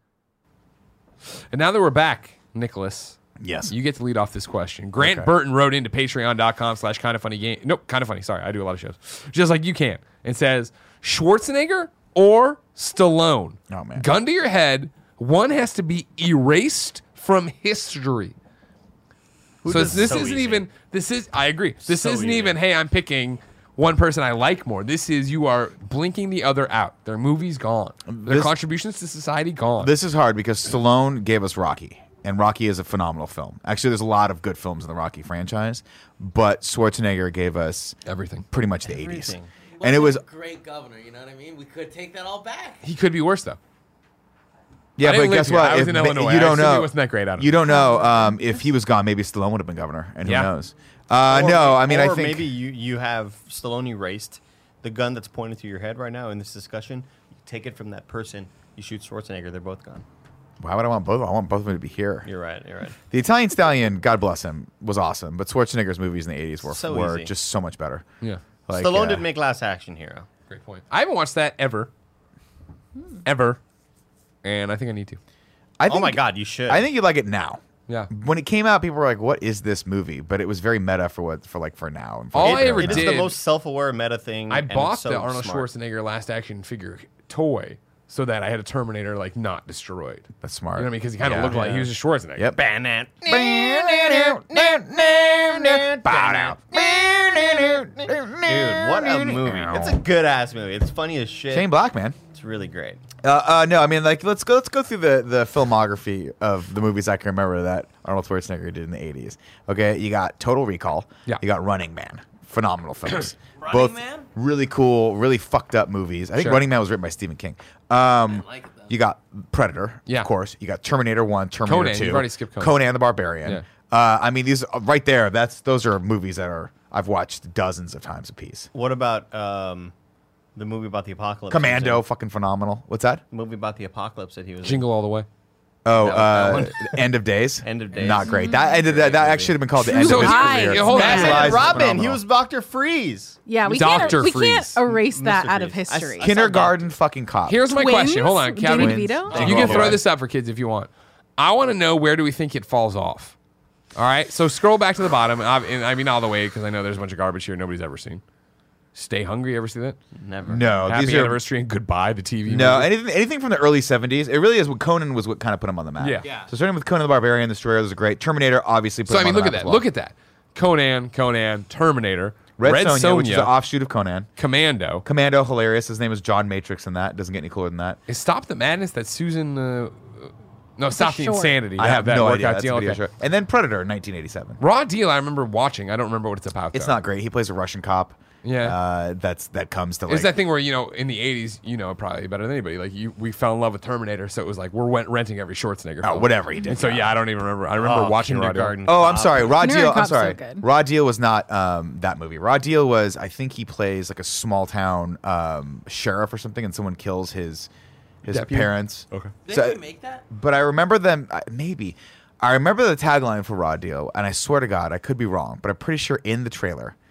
And now that we're back, Nicholas, Yes. you get to lead off this question. Grant Okay. Burton wrote into patreon dot com slash kinda funny game. Nope, kinda funny. Sorry, I do a lot of shows. Just like you can. It says Schwarzenegger or Stallone. Oh, man. Gun to your head. One has to be erased from history. Who So does this so isn't easy? even. This is. I agree. This So isn't easy. even. Hey, I'm picking one person I like more. This is you are blinking the other out. Their movies gone. Their This- contributions to society gone. This is hard because Stallone gave us Rocky, and Rocky is a phenomenal film. Actually, there's a lot of good films in the Rocky franchise, but Schwarzenegger gave us Everything. pretty much the eighties. Everything. And it was a great governor. You know what I mean? We could take that all back. He could be worse though. yeah, I didn't but live guess here. what? I was If in ma- Illinois. You I don't assume know. he wasn't that great at it. You don't know. Um, if he was gone, maybe Stallone would have been governor, and who Yeah. knows? Uh, Or no, may- I mean, I or think maybe you, you have Stallone erased the gun that's pointed to your head right now in this discussion. You take it from that person. You shoot Schwarzenegger. They're both gone. why would I want both? I want both of them to be here. You're right. You're right. The Italian Stallion, God bless him, was awesome, but Schwarzenegger's movies in the eighties were, So were easy. just so much better. Yeah. Like, Stallone uh, didn't make Last Action Hero. Great point. I haven't watched that ever. Ever. And I think I need to. I Oh think, my God, you should. I think you'd like it now. Yeah. When it came out, people were like, "What is this movie?" But it was very meta for what for like for now. And for All the I ever era. It is did- the most self-aware meta thing. I and bought it's so the Arnold smart. Schwarzenegger Last Action figure toy so that I had a Terminator like not destroyed. That's smart. You know what I mean? Because he kind of Yeah. looked like he was just Schwarzenegger. Yep. Banat. Bow down. Dude, what a movie. It's a good ass movie. It's funny as shit. Shane Black, man. It's really great. Uh, uh, no, I mean, like, let's go. Let's go through the, the filmography of the movies I can remember that Arnold Schwarzenegger did in the eighties. Okay, you got Total Recall. Yeah. You got Running Man. Phenomenal films. Running Both Man? really cool, really fucked up movies. I think Sure. Running Man was written by Stephen King. Um, I like it, though. you got Predator, Yeah. of course. You got Terminator One, Terminator Conan, Two. you've already skipped Conan. Conan the Barbarian. Yeah. Uh, I mean, these right there. That's those are movies that are I've watched dozens of times apiece. What about um, the movie about the apocalypse? he was Commando, in? fucking phenomenal. What's that? The movie about the apocalypse that he was in. Jingle All the Way. Oh, That- uh, that End of Days. End of Days. Not great. That ended. That, that actually should have been called the end So of his high. career. Yeah, hold on. Batman Batman Lies is Robin. He phenomenal. was Doctor Freeze. Yeah, we Doctor can't. We can't Freeze. erase that Mister out of Freeze. I- history. I saw Kindergarten fucking cop. Here's my Twins? question. Hold on, Kevin. Danny DeVito? Jingle You All can the throw Way. this up for kids if you want. I want to know, where do we think it falls off? All right, so scroll back to the bottom. and I, and I mean all the way because I know there's a bunch of garbage here nobody's ever seen. Stay Hungry. Ever see that? Never. No, Happy these are Anniversary and Goodbye, the T V. no movie. anything anything from the early seventies. It really is what Conan was what kind of put him on the map. Yeah. Yeah. So starting with Conan the Barbarian, The Destroyer was great. Terminator obviously put So I him mean, on look the at map that. as well. Look at that. Conan, Conan, Terminator, Red, Red Sonja, Sonja, which is an offshoot of Conan. Commando. Commando, hilarious. His name is John Matrix in that. Doesn't get any cooler than that. Is Stop the Madness that Susan? Uh, no, Stop the short. Insanity. I Yeah, have that no workout idea. That's deal. a video Okay. show. And then Predator, nineteen eighty-seven. Raw Deal. I remember watching. I don't remember what it's about. It's though. not great. He plays a Russian cop. Yeah. Uh, that's that comes to like It's that thing where, you know, in the eighties, you know, probably better than anybody. Like, you, we fell in love with Terminator, so it was like we're went, renting every Schwarzenegger oh film. whatever he did. And so, yeah, I don't even remember. I remember Oh, watching Raw Deal. Kindergarten. Oh, I'm Cop. sorry. Raw Kindergarten Deal. I'm Cop's so sorry. good. Raw Deal was not um, that movie. Raw Deal was, I think he plays like a small town um, sheriff or something, and someone kills his his Deputy? parents. Okay. Did So- you make that? But I remember them. I- Maybe I remember the tagline for Raw Deal, and I swear to God, I could be wrong, but I'm pretty sure in the trailer,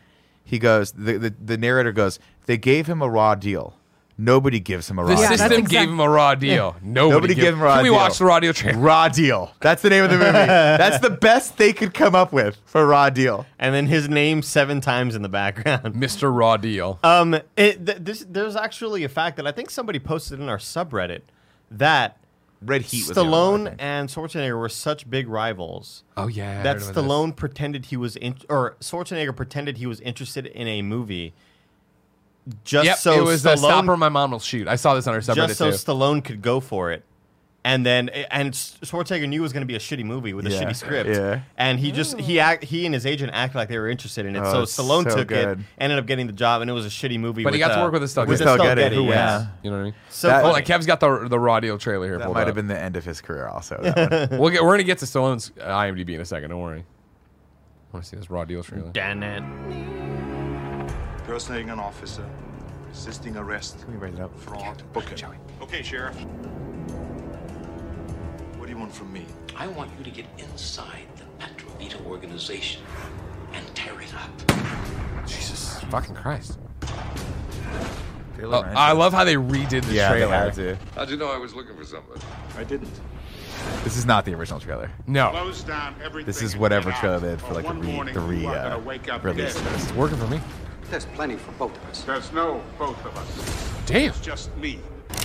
he goes, the, the, the narrator goes, they gave him a raw deal. Nobody gives him a raw The deal. Yeah, that's system exact- gave him a raw deal. Nobody, Nobody gave him a raw Can we deal. watch the raw deal trailer? Raw deal. That's the name of the movie. That's the best they could come up with for raw deal. And then his name seven times in the background. Mister Raw Deal. Um, it, th- this, there's actually a fact that I think somebody posted in our subreddit that Red Heat was the other one, I Stallone think. and Schwarzenegger were such big rivals Oh yeah. I that heard about this. Stallone pretended he was in, or Schwarzenegger pretended he was interested in a movie just Yep, so it was the Stallone, stopper my mom will shoot. I saw this on our subreddit just so too. Stallone could go for it. And then, and Schwarzenegger knew it was going to be a shitty movie with a Yeah, shitty script. yeah. And he just he act, he and his agent acted like they were interested in it. Oh, so it's Stallone so took good. it, ended up getting the job, and it was a shitty movie. But he with, got to uh, work with Estelle with Getty. Estelle Estelle Getty, Getty, who yeah. wins. You know what I mean? So That- Oh, funny. like Kev's got the the raw deal trailer here. That pulled might up. have been the end of his career also. That one. We'll get. We're gonna get to Stallone's uh, IMDb in a second. Don't worry. I want to see this raw deal trailer. Damn it. Impersonating an officer, resisting arrest, Let me write it up. fraud. Okay. Okay, Sheriff. What do you want from me? I want you to get inside the Petrovita organization and tear it up. Jesus fucking Christ! Taylor Oh, Ryan. I love how they redid the yeah, they trailer. had to. How'd you know I was looking for somebody? I didn't. This is not the original trailer. No, Close down everything. This is and whatever get trailer out. they did for Or like the one re morning the re you are uh, gonna wake up release dead. of this. it's working for me. There's plenty for both of us. There's no both of us. Damn. It's just me.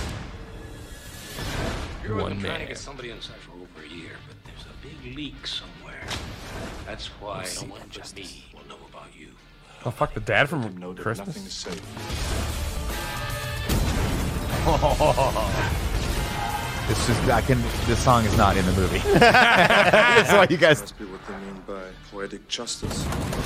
You've One been trying to man. get somebody inside for over a year, but there's a big leak somewhere. That's why no one but me will know about you. Oh fuck the dad from Know that Christmas. nothing is safe. It's just I can. This song is not in the movie. That's why you guys. Must be what they mean by poetic justice.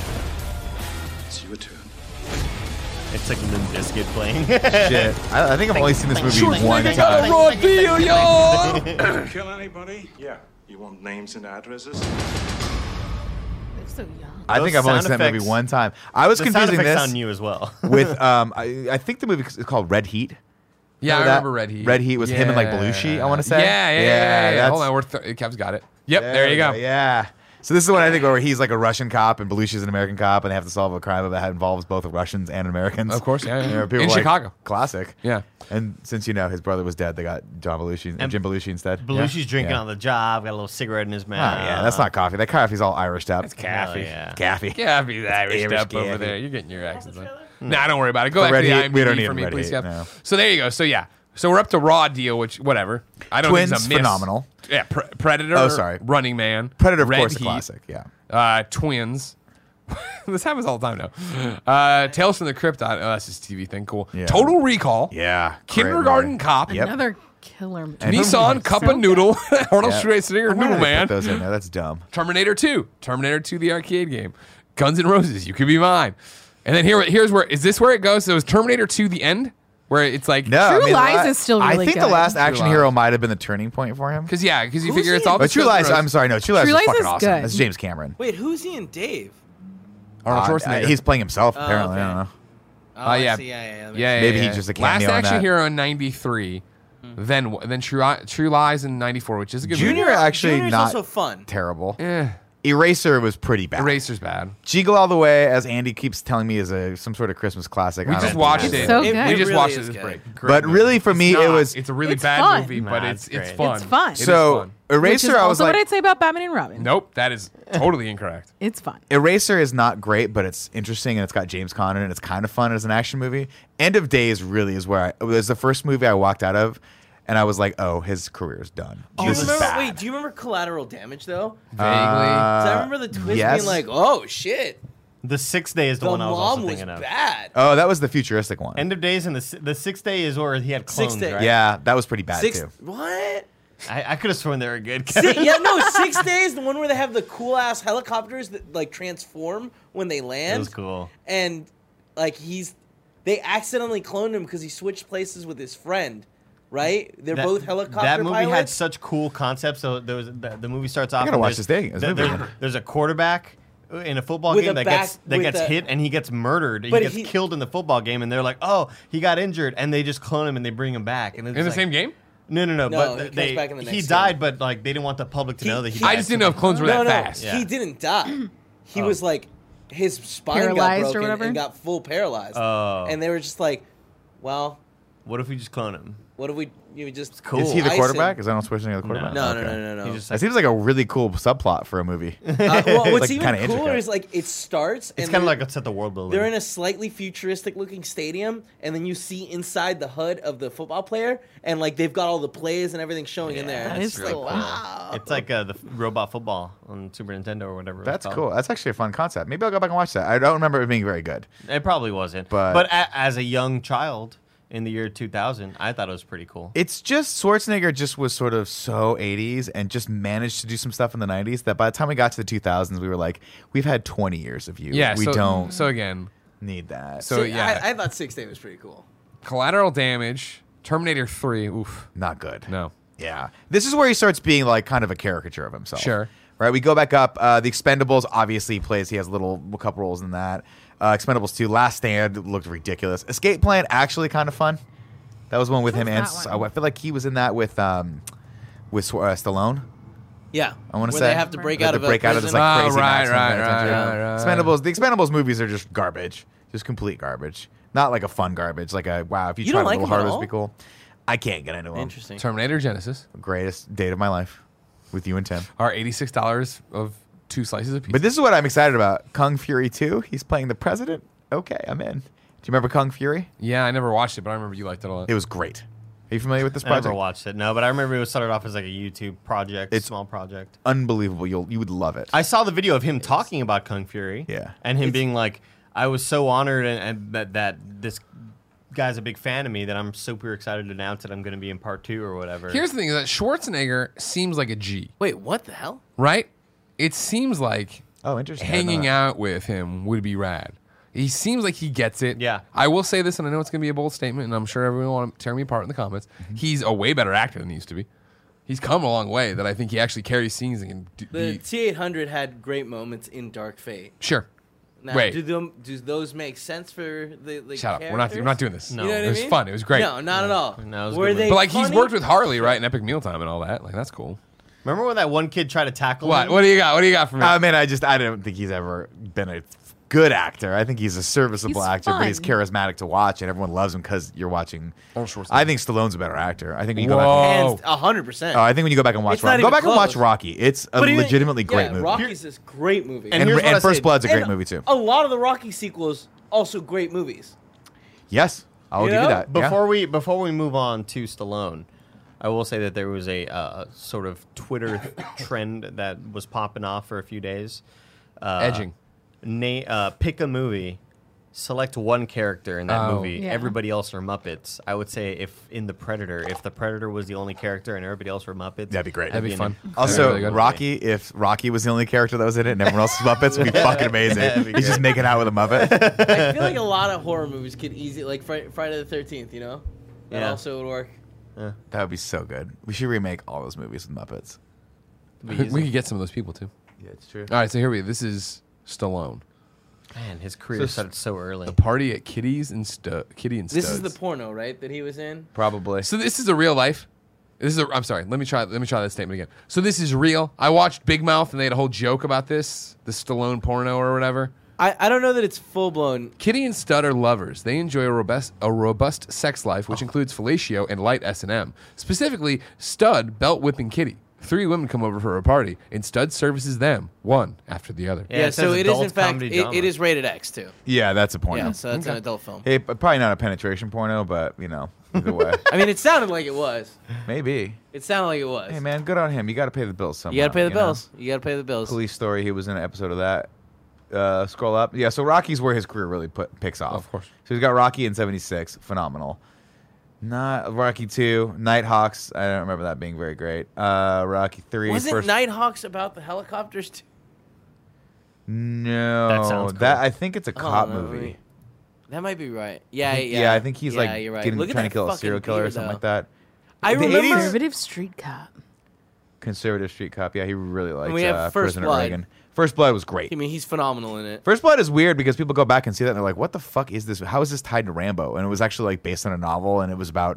It's your turn. It's like Limp Bizkit playing. Shit. I, I think I've only seen this movie one time. Raw deal, yo. Kill anybody? Yeah. You want names and addresses? They're so young. I Those think I've only sound seen that movie effects- one time. I was the sound confusing effects this sound new as well. with um. I, I think the movie is called Red Heat. Yeah, I Remember that? remember Red Heat. Red Heat was him and, like, Belushi, I wanna say. Yeah, yeah, yeah. Yeah, yeah, yeah. that's- Hold on, we're th- Kev's got it. Yep, there, you go. Yeah. So this is what I think where he's like a Russian cop and Belushi's an American cop and they have to solve a crime that involves both Russians and Americans. Of course, yeah, yeah. You know, people In are like, Chicago. Classic. Yeah. And since you know his brother was dead, they got John Belushi, And Jim Belushi instead. Belushi's drinking Yeah. on the job, got a little cigarette in his Oh, mouth. yeah, that's not coffee. That coffee's all Irished up. It's Caffey. yeah. Caffey. Caffey's Irish Irish up over Caffey. there. You're getting your accents on. Nah, don't worry about it. Go For back to Red the Heat, we don't IMDb need for me, Red please, Heat, Kev. no. So there you go. So yeah. So we're up to Raw Deal, which whatever. I don't think Twins, it's a miss. phenomenal. Yeah, Pre- Predator. Oh, sorry. Running Man. Predator, of Red course, a Heat, classic. Yeah. Uh, Twins. This happens all the time now. Uh, Tales from the Crypt. Oh, that's his T V thing. Cool. Yeah. Total Recall. Yeah. great Kindergarten movie. Cop. Yep. Another killer movie. And- Nissan Cup So of Noodle. Arnold Yeah. Schwarzenegger Why did Noodle they Man. put those in there? That's dumb. Terminator two. Terminator two, the arcade game. Guns N' Roses. You Could Be Mine. And then here, here's where is this where it goes? So is Terminator two the end? Where it's like No, True I mean, Lies la- is still I really think the good. last action Lies. hero might have been the turning point for him. Because yeah, because you Who's figure it's he? all. But True Lies, I'm sorry, no, True Lies True is Lies fucking is awesome. good. That's James Cameron. Wait, who's he in Dave? Arnold Uh, Schwarzenegger. he's playing himself, Oh, apparently. I okay. don't know. Oh, Uh, yeah. I see. Yeah, yeah, yeah. that Yeah, yeah, Maybe yeah. he's just a Last cameo in Action that. Hero in ninety-three, then then True True Lies in ninety-four, which is a good Junior movie. actually Junior's not also fun. terrible. Eh, Eraser was pretty bad. Eraser's bad. Jingle All the Way, as Andy keeps telling me, is a some sort of Christmas classic. We I just don't watched know. it. so It- good. We it just really watched it is this good. break. But really, for me, It's it not. was It's a really It's bad fun. movie, Nah, but it's it's it's great. fun. It's fun. It is so fun. Which is Eraser. I was also like, what I'd say about Batman and Robin. Nope, that is totally incorrect. It's fun. Eraser is not great, but it's interesting and it's got James Conner and it's kind of fun as an action movie. End of Days really is where I, it was the first movie I walked out of, and I was like, oh, his career's done. Do you This is remember? bad. Wait, do you remember Collateral Damage though? Vaguely. Uh, 'Cause I remember the twist yes. being like, "Oh shit, The Sixth Day is the, the one I was mom also was thinking of. bad." Oh, that was the futuristic one. End of Days and the si- the Sixth Day is where he had clones, Sixth Day. right? yeah, that was pretty bad Six too. what? I, I could have sworn they were good. Six, yeah, no, Six Days, the one where they have the cool ass helicopters that like transform when they It land. was cool. And like he's, they accidentally cloned him because he switched places with his friend, right? They're That- both helicopter That movie had pilots. such cool concepts. So there was the, the movie starts off. gotta and watch there's- this thing. It's there- movie. there's, there's a quarterback in a football With game a that back- gets that with gets a- hit and he gets murdered. He But gets he- killed in the football game, and they're like, "Oh, he got injured," and they just clone him and they bring him back. And it's In the like- same game? No, no, no. No, but he comes they, back in the he next died, game. but like they didn't want the public to He- know that he. he- died. I just didn't know if clones were no, that no, fast. Yeah. he didn't die. He Oh. was like, his spine Paralyzed got or broken whatever? and got full paralyzed. Oh. And they were just like, well, What if we just clone him? what if we you just cool. Is he the ice quarterback? him? Is Arnold Schwarzenegger the quarterback? No, no, Okay. no, no, no. He's just That like, seems like a really cool subplot for a movie. Uh, well, what's like even kinda cooler intricate. is like it starts. it's and kind of they're- like a set the world building. They're in a slightly futuristic looking stadium, and then you see inside the hood of the football player, and like they've got all the plays and everything showing in there. That And is it's really like, cool. wow. It's like uh, the robot football on Super Nintendo or whatever. it's That's called. cool. That's actually a fun concept. Maybe I'll go back and watch that. I don't remember it being very good. It probably wasn't. But- But, a, as a young child in the year two thousand, I thought it was pretty cool. It's just Schwarzenegger just was sort of so eighties and just managed to do some stuff in the nineties that by the time we got to the two thousands, we were like, we've had twenty years of you. Yeah, we so, don't So again, need that. so So, yeah, I, I thought Six Day was pretty cool. Collateral Damage, Terminator three. Oof, Not good. no. Yeah. This is where he starts being like kind of a caricature of himself. Sure. Right. We go back up. Uh, the Expendables obviously plays. He has a little a couple roles in that. Uh, Expendables two, Last Stand looked ridiculous. Escape Plan actually kind of fun. That was one with him and What's that S- one? I feel like he was in that with um with Sw- uh, Stallone. Yeah, I wanna where say- they have to break They have out to of break a out of this prison. like Oh, crazy right, maximum right, penitentiary. right, right. Expendables. The Expendables movies are just garbage, just complete garbage. Not like a fun garbage. Like a wow. If you, You tried don't a like little them at harder, all? it'd be cool. I can't get into them. Interesting. Terminator Genesis Greatest date of my life with you and Tim. are eighty-six dollars of two slices of pizza. But this is what I'm excited about. Kung Fury two. He's playing the president. Okay, I'm in. Do you remember Kung Fury? yeah, I never watched it, but I remember you liked it a lot. It was great. Are you familiar with this I never project? watched it, no, but I remember it was started off as like a YouTube project, It's- small project. Unbelievable. You'll you would love it. I saw the video of him talking about Kung Fury. Yeah. And him being like, I was so honored and, and that, that this guy's a big fan of me that I'm super excited to announce that I'm going to be in part two or whatever. Here's the thing: is that Schwarzenegger seems like a G, Wait, what the hell? right? It seems like oh, interesting. I didn't know hanging that. out with him would be rad. He seems like he gets it. Yeah. I will say this, and I know it's going to be a bold statement, and I'm sure everyone will want to tear me apart in the comments. He's a way better actor than he used to be. He's come a long way that I think he actually carries scenes and can d- The be. T eight hundred had great moments in Dark Fate. Sure. Now, Wait. do them do those make sense for the, the Shut up. We're not, we're not doing this. No. You know what It I was mean? fun. It was great. No, not at all. No, it was a Were good they? one. But like he's funny? worked with Harley, right, in Epic Mealtime and all that. Like that's cool. Remember when that one kid tried to tackle What? him? What do you got? What do you got for me? I mean, I just I don't think he's ever been a good actor. I think he's a serviceable He's actor, but he's fun. charismatic to watch, and everyone loves him because you're watching. Arnold Schwarzenegger. I think Stallone's a better actor. I think when you go Whoa. back. Hands a hundred percent. Oh, I think when you go back and watch It's not Rocky, go even back and watch close. Rocky. It's a But even- legitimately great yeah, movie. Rocky's this great movie. And, And here's what I and First say- Blood's a great And movie too. A lot of the Rocky sequels also great movies. Yes, I'll You give know? you that. yeah. Before we before we move on to Stallone, I will say that there was a uh, sort of Twitter trend that was popping off for a few days. Uh, Edging. Na- uh, pick a movie, select one character in that Oh. movie. Yeah. Everybody else are Muppets. I would say if in the Predator, if the Predator was the only character and everybody else were Muppets, That'd be great. That'd be an- fun. Also, That'd be really good. Rocky, if Rocky was the only character that was in it and everyone else was Muppets, would be fucking amazing. That'd be He's just great. making out with a Muppet. I feel like a lot of horror movies could easily, like Fri- Friday the thirteenth, you know? That Yeah. also would work. That would be so good. We should remake all those movies with Muppets. It'd be We easy. could get some of those people too. Yeah, it's true. All right, so here we. This is Stallone. Man, his career So- started so early. The party at Kitty's and Stu- Kitty and This Studs. is the porno, right, that he was in? Probably. So this is a real life. This is a. I'm sorry. Let me try. Let me try that statement again. So this is real. I watched Big Mouth and they had a whole joke about this, the Stallone porno or whatever. I, I don't know that it's full blown. Kitty and Stud are lovers. They enjoy a robust a robust sex life, which includes fellatio and light S and M. Specifically, Stud belt whipping Kitty. Three women come over for a party, and Stud services them one after the other. Yeah, Yeah, it so says it is in adult fact comedy it, drama. it is rated X too. Yeah, that's a porno. Yeah, so that's an Okay. adult film. Hey, but probably not a penetration porno, but you know, either way, I mean, it sounded like it was. maybe. It sounded like it was. Hey man, good on him. You got to pay the bills somehow. you gotta pay the you know? bills. You gotta pay the bills. Police Story. He was in an episode of that. Uh, scroll up. Yeah, so Rocky's where his career really put picks off. Of course. So he's got Rocky in seventy-six, phenomenal. Not Rocky two, Nighthawks. I don't remember that being very great. Uh, Rocky three. Wasn't first, Nighthawks about the helicopters too? No, That sounds cool. that I think it's a cop no, movie. wait. That might be right. Yeah, I think- yeah. I think he's yeah, like you're right. getting, Look at trying to that kill a fucking serial killer or beard, something though. like that. I The remember. eighties? Conservative street cop. Conservative street cop. Yeah, he really likes we have uh, First President Blood. Reagan. First Blood was great. I mean, he's phenomenal in it. First Blood is weird because people go back and see that and they're like, "What the fuck is this? How is this tied to Rambo?" And it was actually like based on a novel, and it was about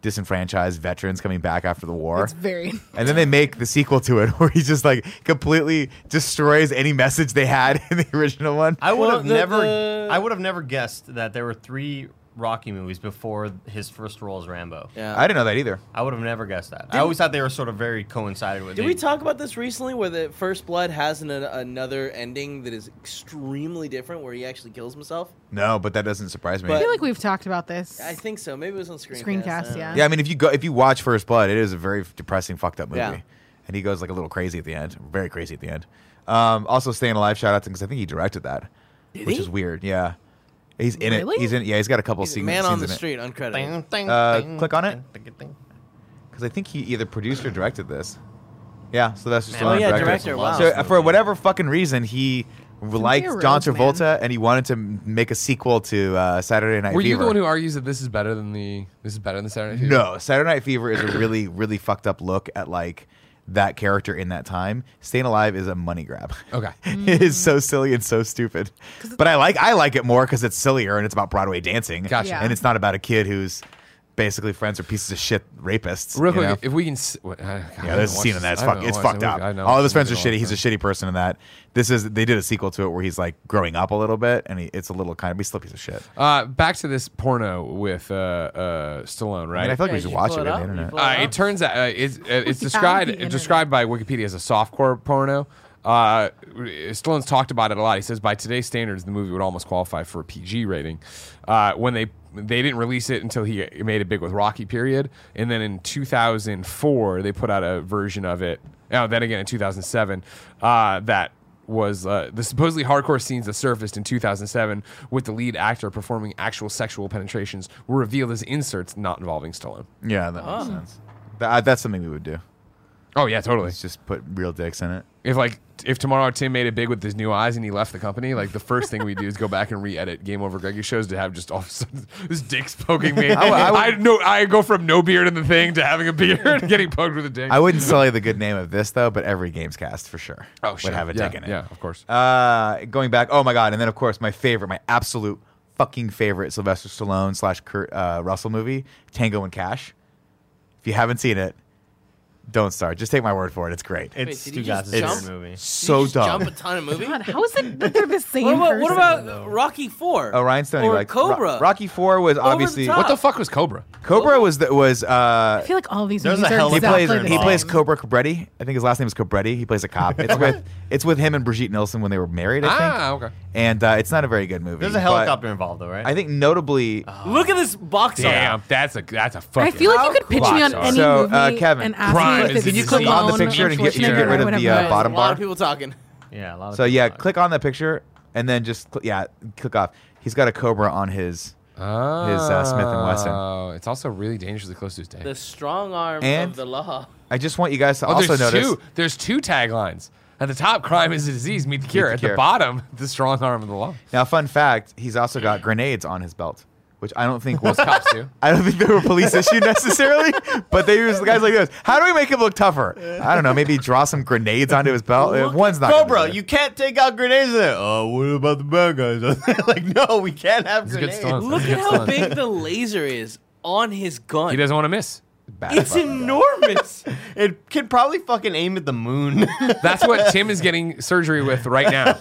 disenfranchised veterans coming back after the war. It's very. And then they make the sequel to it where he just like completely destroys any message they had in the original one. I would Well, have the- never. the- I would have never guessed that there were three Rocky movies before his first role as Rambo. Yeah. I didn't know that either. I would have never guessed that. I always thought they were sort of very coincided with. Did they- we talk about this recently, where the First Blood has an, another ending that is extremely different, where he actually kills himself? No, but that doesn't surprise me. I But- feel like we've talked about this. I think so. Maybe it was on Screencast. Screencast, I don't yeah. know. yeah, I mean, if you go, if you watch First Blood, it is a very depressing, fucked up movie, Yeah. and he goes like a little crazy at the end, very crazy at the end. Um, also, Staying Alive, shout out to him because I think he directed that, Did which he? is weird. Yeah, he's in Really? it. He's in. Yeah, he's got a couple He's a scenes. man on scenes the in it. street, uncredited. Ding, Uh, ding, click on it. ding, ding, ding. Because I think he either produced or directed this. Yeah, so that's just Man, Oh, yeah, director. director, wow. So uh, for whatever fucking reason, he liked Rose, John man. Travolta, and he wanted to m- make a sequel to uh, Saturday Night Were Fever. you the one who argues that this is better than the this is better than Saturday Night Fever? No, Saturday Night Fever is a really, really fucked up look at like that character in that time. Staying Alive is a money grab. Okay. It is so silly and so stupid. But I like I like it more because it's sillier and it's about Broadway dancing. Gotcha. Yeah. And it's not about a kid who's basically friends are pieces of shit rapists. Real you quick, know? if we can, s- what, I, Yeah, there's a scene in that. It's, fuck, it's fucked up. All of his friends are shitty. He's a shitty person in that. This is they did a sequel to it where he's like growing up a little bit, and he, it's a little kind of he's still a piece of shit. Uh, back to this porno with uh, uh, Stallone, I right? mean, I feel like Yeah, we should you watch pull it it on the up? You internet. pull Uh, it turns out uh, it's, uh, it's Yeah, described the internet. described by Wikipedia as a softcore porno. Uh, Stallone's talked about it a lot. He says by today's standards, the movie would almost qualify for a P G rating. Uh, when they they didn't release it until he made it big with Rocky, period, and then in two thousand four they put out a version of it. Oh, then again in two thousand seven, uh, that was uh, the supposedly hardcore scenes that surfaced in two thousand seven with the lead actor performing actual sexual penetrations were revealed as inserts not involving Stallone. Yeah, that makes sense. That, that's something we would do. Oh yeah, totally. Let's just put real dicks in it. If like if tomorrow Tim made it big with his new eyes and he left the company, like the first thing we do is go back and re-edit Game Over Greggy shows to have just all of a sudden his dick's poking me. I would- I would- I no, I go from no beard in the thing to having a beard and getting poked with a dick. I wouldn't sully the good name of this though, but every Gamescast for sure oh would shit, have a yeah, dick in it. Yeah, of course. Uh, going back, oh my god, and then of course my favorite, my absolute fucking favorite Sylvester Stallone slash Kurt uh, Russell movie, Tango and Cash. If you haven't seen it, don't start. Just take my word for it. It's great. It's did Stu he just Gattis' jump? favorite movie. So Did you just dumb. Jump a ton of movie. God, how is it that they're the same What about, what person? about Rocky Four? Oh, Ryan Stone, you or like Cobra? Ro- Rocky Four was the obviously top. What the fuck was Cobra? Cobra was the, was uh I feel like all these There's movies a are hell of he a exactly plays the he same. plays Cobra Cabretti. I think his last name is Cabretti. He plays a cop. It's with it's with him and Brigitte Nielsen when they were married, I think. Ah, okay. And uh, it's not a very good movie. There's a but helicopter involved, though, right? I think notably Look at this box art. Damn, that's a that's a fucking. I feel like you could pitch me on Box any art. So, movie uh, Kevin, and ask Crime me if is it's a Can you click on the Stallone, picture and get, can you get Schwarzenegger, rid or of the whatever. uh, bottom A lot bar? of people talking. yeah, a lot of So people yeah, talk. click on the picture and then just cl- yeah, click off. He's got a Cobra on his. Oh, his, uh, Smith and Wesson. It's also really dangerously close to his day. The strong arm And- of the law. I just want you guys to Oh, also there's notice. two. There's two taglines. At the top, crime is a disease. Meet the cure. the At cure. the bottom, the strong arm of the law. Now, fun fact: he's also got grenades on his belt, which I don't think was. Most cops do. I don't think they were police issue necessarily, but they use guys like this. How do we make him look tougher? I don't know. Maybe draw some grenades onto his belt. Uh, One's not. gonna Cobra, do it. you can't take out grenades in there. Oh, what about the bad guys? Like, no, we can't have He's a good grenades. stunt. Look He's a at good how stunt. big the laser is on his gun. He doesn't want to miss. Bad It's fucking guy. enormous. It can probably fucking aim at the moon. That's what Tim is getting surgery with right now.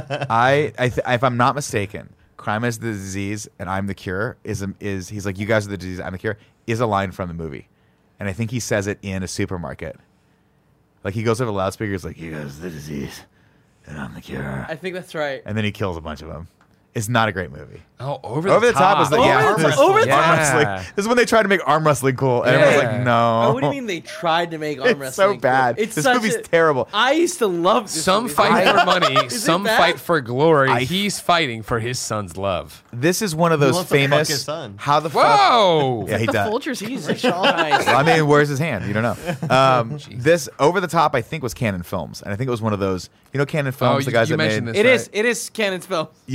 I, I th- if I'm not mistaken, crime is the disease and I'm the cure is is he's like you guys are the disease, I'm the cure is a line from the movie, and I think he says it in a supermarket. Like he goes over the loudspeaker, he's like, "You guys are the disease, and I'm the cure," I think that's right. and then he kills a bunch of them. It's not a great movie. Oh, over, Over the top is the Over yeah, the this- top- over the arm top. wrestling. Yeah. This is when they tried to make arm wrestling cool, and I was Yeah. like, no. Oh, what do you mean they tried to make arm It's wrestling? so cool? bad. It's This such movie's a- terrible. I used to love this Some movie. fight I- for money, Is it some bad? fight for glory. I- He's fighting for his son's love. This is one of those wants to fuck famous. his son? How the fuck? Whoa! Yeah, he The does. Folgers Jesus commercial. Christ. Well, I mean, where's his hand? You don't know. Um, this over the top, I think, was Canon Films, and I think it was one of those. You know, Canon Films, Oh, the you- guys you that made. mentioned this. It right? is. It is Cannon's film. Yeah, right? it's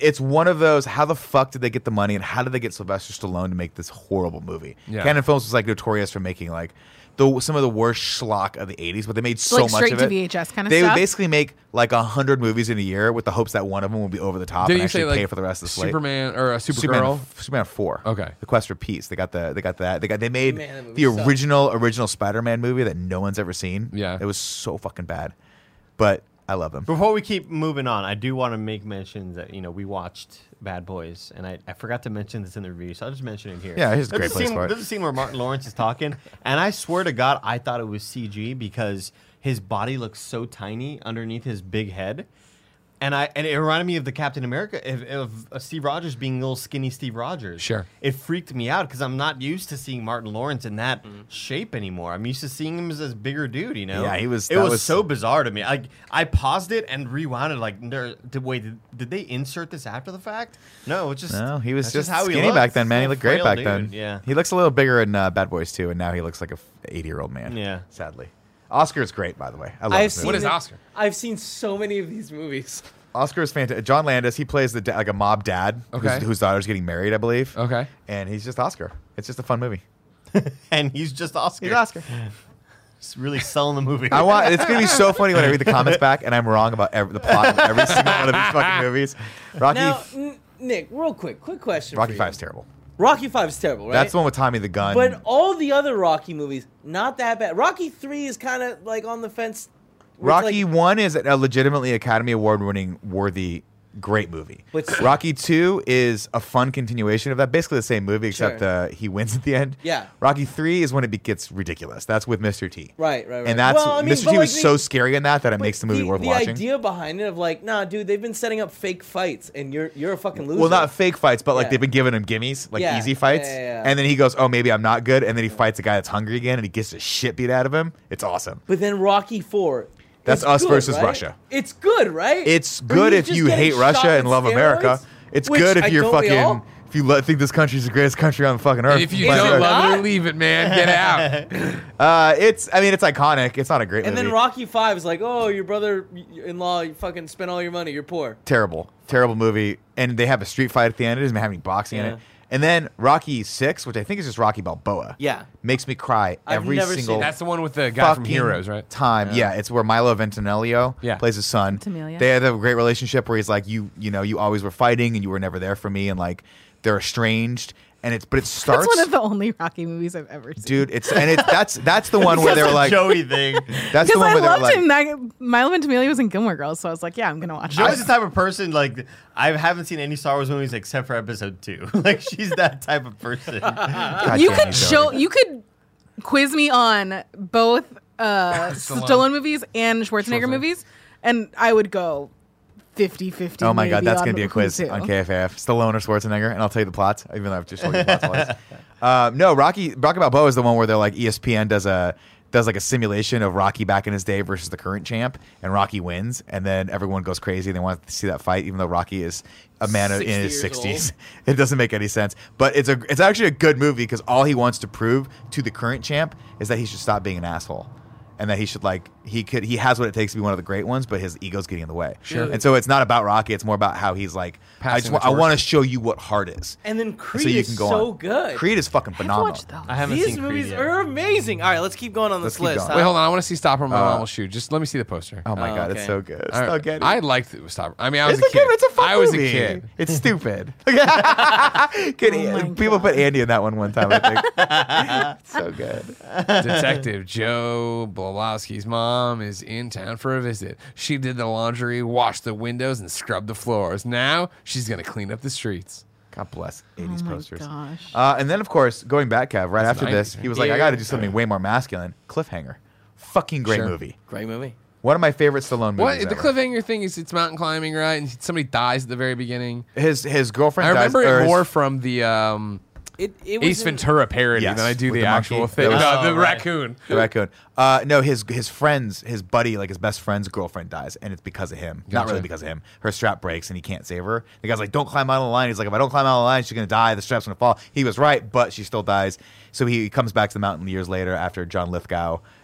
it's one of those. How the fuck did they get the money, and how did they get Sylvester Stallone to make this horrible movie? Yeah. Cannon Films was like notorious for making like the some of the worst schlock of the eighties, but they made so like much straight of to it. V H S kind of They stuff. would basically make like a hundred movies in a year with the hopes that one of them would be over the top Did and you say actually like pay for the rest of the slate. Superman or uh, Superman, Supergirl? Superman four. Okay. The Quest for Peace. They got the they got that. They got they made Man, that movie the sucked. original original Spider-Man movie that no one's ever seen. Yeah. It was so fucking bad. But I love them. Before we keep moving on, I do want to make mention that you know we watched Bad Boys, and I, I forgot to mention this in the review, so I'll just mention it here. Yeah, here's a There's great place scene, for it. There's a scene where Martin Lawrence is talking, and I swear to God, I thought it was C G because his body looks so tiny underneath his big head. And I and it reminded me of the Captain America of, of uh, Steve Rogers being little skinny Steve Rogers. Sure. It freaked me out because I'm not used to seeing Martin Lawrence in that shape anymore. I'm used to seeing him as this bigger dude. You know. Yeah, he was- It that was, was- so bizarre to me. I I paused it and rewound it. Like, there- did, wait, did, did they insert this after the fact? No, it's just No, he was that's just, how he skinny looked. back then, man. He Little looked great frail back dude. then. Yeah. He looks a little bigger in uh, Bad Boys too, and now he looks like a eighty-year-old man. Yeah. Sadly. Oscar's great, by the way. I love I've this seen movie. What is it- Oscar? I've seen so many of these movies. Oscar is fantastic. John Landis, he plays the da- like a mob dad Okay. whose, whose daughter's getting married, I believe. Okay. And he's just Oscar. It's just a fun movie. And he's just Oscar. He's Oscar. He's really selling the movie. I want. It's gonna be so funny when I read the comments back and I'm wrong about every, the plot of every single one of these fucking movies. Rocky. Now, N- Nick, real quick, quick question. Rocky for you. Five's terrible. Rocky Five's terrible, right? That's the one with Tommy the Gun. But all the other Rocky movies, not that bad. Rocky Three is kind of like on the fence. where it's Rocky like- One is a legitimately Academy Award winning worthy. Great movie. But- Rocky Two is a fun continuation of that, basically the same movie except Sure. uh, he wins at the end. Yeah. Rocky Three is when it be- gets ridiculous. That's with Mister T. Right, right, right. And that's Well, I mean, Mister but T was like so the- scary in that that it but makes the movie the, worth the watching. idea behind it of like, nah, dude, they've been setting up fake fights, and you're you're a fucking loser. Well, not fake fights, but like Yeah. they've been giving him gimmies, like Yeah, easy fights. yeah, yeah, yeah. And then he goes, "Oh, maybe I'm not good." And then he fights a guy that's hungry again, and he gets the shit beat out of him. It's awesome. But then Rocky Four. That's is us good, versus right? Russia. It's good, right? It's Or good he's if just you getting hate Russia shot and with love America. steroids, It's which good if I you're don't we fucking all? if you lo- think this country's the greatest country on the fucking earth. And if you Is don't it love it or not? leave it, man, get out. uh, it's I mean it's iconic. It's not a great And movie. then Rocky Five is like, oh, your brother-in-law, you fucking spent all your money. You're poor. terrible, terrible movie. And they have a street fight at the end. It doesn't have any boxing in Yeah. it. And then Rocky Six, which I think is just Rocky Balboa. Yeah. makes me cry I've every never seen single. it. That's the one with the guy from fucking Heroes, right? Time, yeah. It's where Milo Ventimiglia Yeah. plays his son. Ventimiglia. They have a great relationship where he's like, you, you know, you always were fighting and you were never there for me, and like they're estranged. And it's, but it starts, That's one of the only Rocky movies I've ever seen. dude. It's and it's that's that's the one where they were like, Joey thing. that's the Because one I where they were loved like, him. That, Milo Ventimiglia was in Gilmore Girls, so I was like, yeah, I'm gonna watch Joey's it. the type of person like I haven't seen any Star Wars movies except for Episode Two. Like she's that type of person. God You damn could Joey. show, you could quiz me on both uh, Stallone. Stallone movies and Schwarzenegger Schwarzenegger. movies, and I would go fifty fifty. Oh my god, maybe that's on gonna be a who's quiz who. on K F A F. Stallone or Schwarzenegger, and I'll tell you the plots, even though I've just told you the plots twice. Uh, no, Rocky Rocky Balboa is the one where they're like E S P N does a does like a simulation of Rocky back in his day versus the current champ, and Rocky wins, and then everyone goes crazy and they want to see that fight, even though Rocky is a man of- in sixty his years sixties. It doesn't make any sense, but it's a it's actually a good movie because all he wants to prove to the current champ is that he should stop being an asshole. And that he should like he could he has what it takes to be one of the great ones, but his ego's getting in the way. Sure. And so it's not about Rocky; it's more about how he's like, I just Passing wa- the I torch. want to show you what hard is. And then Creed so you is can go so on. good. Creed is fucking I've phenomenal. watched those. I haven't These seen Creed movies yet. are amazing. All right, let's keep going on Let's this keep list. going. huh? Wait, hold on. I want to see Stop or My Uh, Mom Will Shoot. Just let me see the poster. Oh my Oh, god, it's okay. so good. It's All so right. good. I liked it. Stop. I mean, I was it's a kid. Good, it's a fun I was movie. a kid. It's stupid. Kid, Oh my people put God. Andy in that one one time. I think. It's so good. Detective Joe Blawowski's mom is in town for a visit. She did the laundry, washed the windows, and scrubbed the floors. Now she's gonna clean up the streets. God bless eighties Oh my posters. gosh. Uh, and then, of course, going back, Kev, right That's after this, nineties, he was right? like, I Yeah. got to do something way more masculine. Cliffhanger. Fucking great Sure. movie. Great movie. One of my favorite Stallone What movies. the ever. cliffhanger thing is? It's mountain climbing, right? And somebody dies at the very beginning. His his girlfriend. I remember dies, or it his- more from the um, It, it was Ace in- Ventura parody Yes, than I do with the, the actual monkey. thing. That No, was- the Oh, right. raccoon. The raccoon. Uh, no, his his friends, his buddy, like his best friend's girlfriend dies, and it's because of him. Not Gotcha. really because of him. Her strap breaks, and he can't save her. The guy's like, "Don't climb out of the line." He's like, "If I don't climb out of the line, she's gonna die. The strap's gonna fall." He was right, but she still dies. So he comes back to the mountain years later after John Lithgow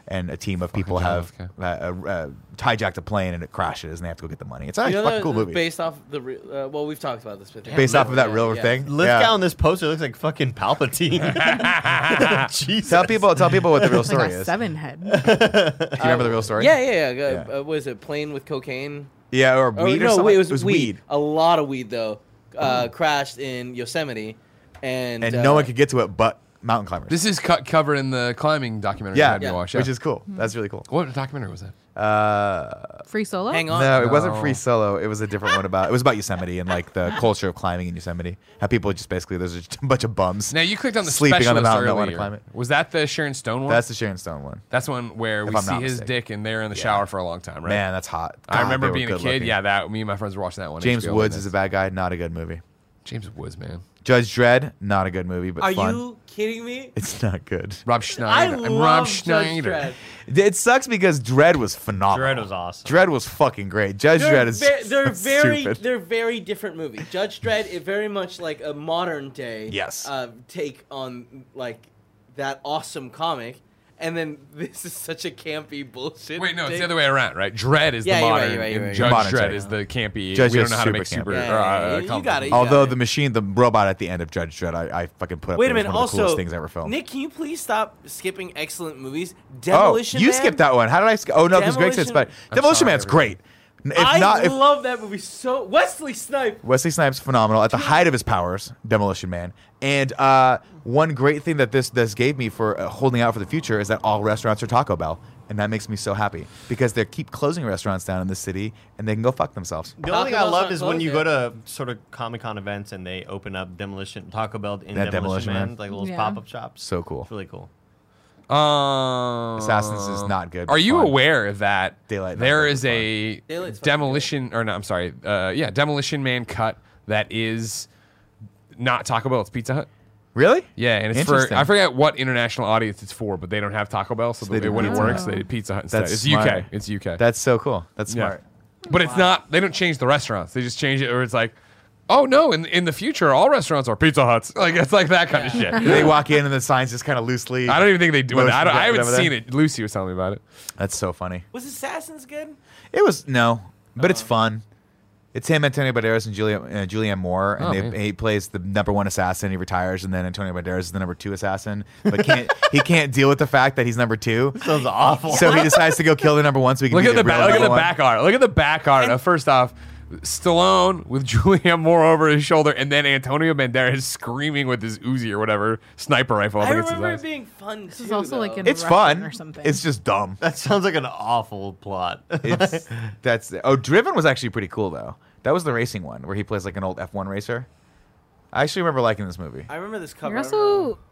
and a team of people John have F. uh, uh, uh, hijacked a plane and it crashes and they have to go get the money. It's actually You a know fucking that cool was movie. based off the. Re- uh, well, we've talked about this. But Based off of that Yeah, real yeah. thing. Lithgow Yeah. on this poster looks like fucking Palpatine. Jesus. Tell people, tell people what the real Like story a is. seven head. Do you remember the real story? Yeah, yeah, yeah. Yeah. Uh, was it plane with cocaine? Yeah, or Or, weed or no, something. wait, it was, it was weed. weed. A lot of weed though. Uh, crashed in Yosemite, and And uh, no one could get to it but mountain climbers. This is cut covered in the climbing documentary. yeah, you had me yeah. watch, which yeah. is cool. That's really cool. What documentary was that? Uh, Free solo. Hang on. no, it wasn't No. Free Solo. It was a different one about. It was about Yosemite and like the culture of climbing in Yosemite. How people just basically there's a bunch of bums. Now you clicked on the Sleeping on the specialist mountain, don't wanna earlier. climb it. Was that the Sharon Stone one? That's the Sharon Stone one. That's one where If we I'm see not his mistaken. dick and they're in the Yeah. shower for a long time, right? Man, that's hot. I God, remember they were being a good kid. looking. Yeah, that me and my friends were watching that one. James H B O Woods Witness. is a bad guy. Not a good movie. James Woods, man. Judge Dredd, not a good movie, but Are fun. you kidding me? It's not good. Rob I Schneider. love I'm Rob Judge Schneider. Dredd. It sucks because Dredd was phenomenal. Dredd was awesome. Dredd was fucking great. Judge They're, Dredd is ve- they're so very stupid. they're very different movies. Judge Dredd is very much like a modern day Yes. uh, take on like that awesome comic, and then this is such a campy bullshit. Wait, no, it's take. the other way around, right? Dredd is Yeah, the you're right, modern, you're right, you're and right. Judge Modern Dredd take. is the campy. Judge we don't Dredd's know how to make super super. campy. or, uh, Yeah, you comic got it, movies. you Although it. the machine, the robot at the end of Judge Dredd, I, I fucking put up. Wait there a minute. as one of the Also, coolest things ever filmed. Nick, can you please stop skipping excellent movies? oh, Demolition you Man? skipped that one. How did I? Sk- oh no, because Greg said Demolition- Spy. Demolition sorry, Man's everybody. great. If I not, if love that movie so. Wesley Snipes. Wesley Snipes phenomenal at the height of his powers, Demolition Man. And uh, one great thing that this this gave me for uh, holding out for the future is that all restaurants are Taco Bell, and that makes me so happy because they keep closing restaurants down in the city, and they can go fuck themselves. The only thing I Taco Bell's love not is when closed you yet. go to sort of Comic Con events and they open up Demolition Taco Bell in That Demolition Demolition, Man, Man. like little Yeah. pop up shops. So cool. It's really cool. Um, Assassins is not good, Are but you fun. aware that Daylight there Night is is a Daylight's fucking demolition, or no, I'm sorry, uh, yeah, Demolition Man cut that is not Taco Bell, it's Pizza Hut. Really? Yeah, and it's for Interesting. I forget what international audience it's for, but they don't have Taco Bell, so, So they they, did when it Pizza works, Hut. they did Pizza Hut instead. That's it's smart. U K. It's U K. That's so cool. That's Yeah. smart. But it's not. They don't change the restaurants. They just change it, or it's like, oh no, in in the future, all restaurants are Pizza Huts. Like it's like that kind of shit. They walk in and the signs just kind of loosely. I don't even think they do. Motion I, don't, I haven't over there. seen it. Lucy was telling me about it. That's so funny. Was Assassins good? It was no, but Uh-huh. it's fun. It's him, Antonio Banderas, and Julia, uh, Julianne Moore, and Oh, they, man. he plays the number one assassin. He retires, and then Antonio Banderas is the number two assassin, but can't he can't deal with the fact that he's number two. Sounds awful. So he decides to go kill the number one, so he can Look be at the real back. Look at number the one. back art. Look at the back art. Uh, first off, Stallone with Julianne Moore over his shoulder, and then Antonio Banderas screaming with his Uzi or whatever sniper rifle. I against his remember eyes. it being fun This too. is also like though. in It's Russian fun. or something. It's just dumb. That sounds like an awful plot. It's that's oh, Driven was actually pretty cool though. That was the racing one where he plays like an old F one racer. I actually remember liking this movie. I remember this cover. You're I don't know. also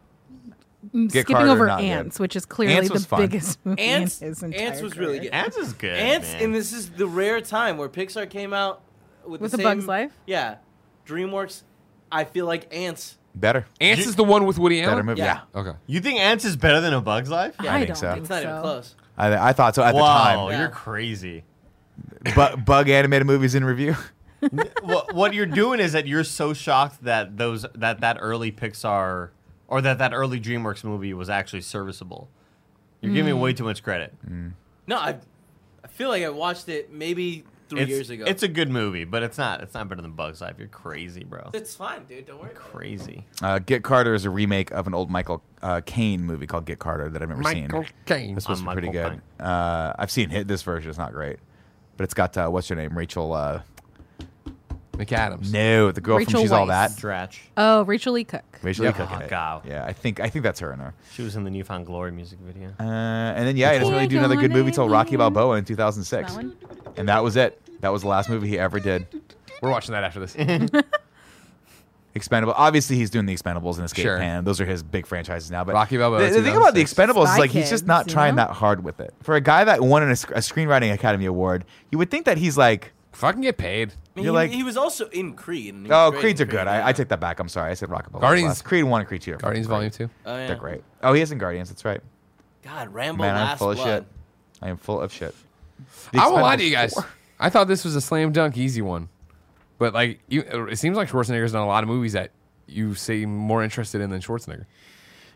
mm, Get skipping Carter, over not good. Ants, which is clearly Ants the was fun. biggest movie Ants. in his entire Ants was really career. good. Ants is good. Ants, man. and this is the rare time where Pixar came out with, With the A same, Bug's Life? Yeah, DreamWorks. I feel like Ants. Better. Ants You- is the one with Woody Better Allen. movie. Yeah. Yeah. Okay. You think Ants is better than A Bug's Life? Yeah, I, I think don't so. think It's not so. even close. I, I thought so at wow, the time. Yeah. you're crazy. But bug animated movies in review. what, what you're doing is that you're so shocked that those that that early Pixar or that that early DreamWorks movie was actually serviceable. You're giving it way too much credit. No, I, I feel like I watched it maybe three It's, years ago. it's a good movie, but it's not. It's not better than Bug's Life. You're crazy, bro. It's fine, dude. Don't worry. About it. Crazy. Uh, Get Carter is a remake of an old Michael uh, Caine movie called Get Carter that I've never Michael seen. Caine. It's supposed I'm to be pretty Michael good. Uh, I've seen hit this version. It's not great, but it's got uh, what's her name? Rachel. Uh, McAdams. no, the girl Rachel from She's All Weisz. That. Dratch. Oh, Rachel Lee Cook. Rachel Yeah. Lee Cook in Oh, it. God. Yeah, I think I think that's her in there. She was in the Newfound Glory music video. Uh, and then yeah, he doesn't really do another good movie till Rocky Balboa in two thousand six, That one? and that was it. That was the last movie he ever did. We're watching that after this. Expendable. Obviously, he's doing the Expendables and Escape Sure. Pan. Those are his big franchises now. But Rocky Balboa, The, the thing about the two thousand six. Expendables is Spy like he's just Kids, not you trying know? that hard with it. For a guy that won an, a screenwriting Academy Award, you would think that he's like, Fucking get paid. I mean, You're he, like- he was also in Creed. and he was oh, great Creeds in are good. Creed, I, yeah. I take that back. I'm sorry. I said Rocky Balboa. Guardians- last. Creed one and Creed two. are Guardians great. Volume Two. Oh, yeah. They're great. Oh, he is in Guardians. That's right. God, Rambo Man, I'm Last full of Blood. shit. I am full of shit. The I won't lie to Expendables you guys. four. I thought this was a slam dunk easy one, but like, you, it seems like Schwarzenegger's done a lot of movies that you seem more interested in than Schwarzenegger.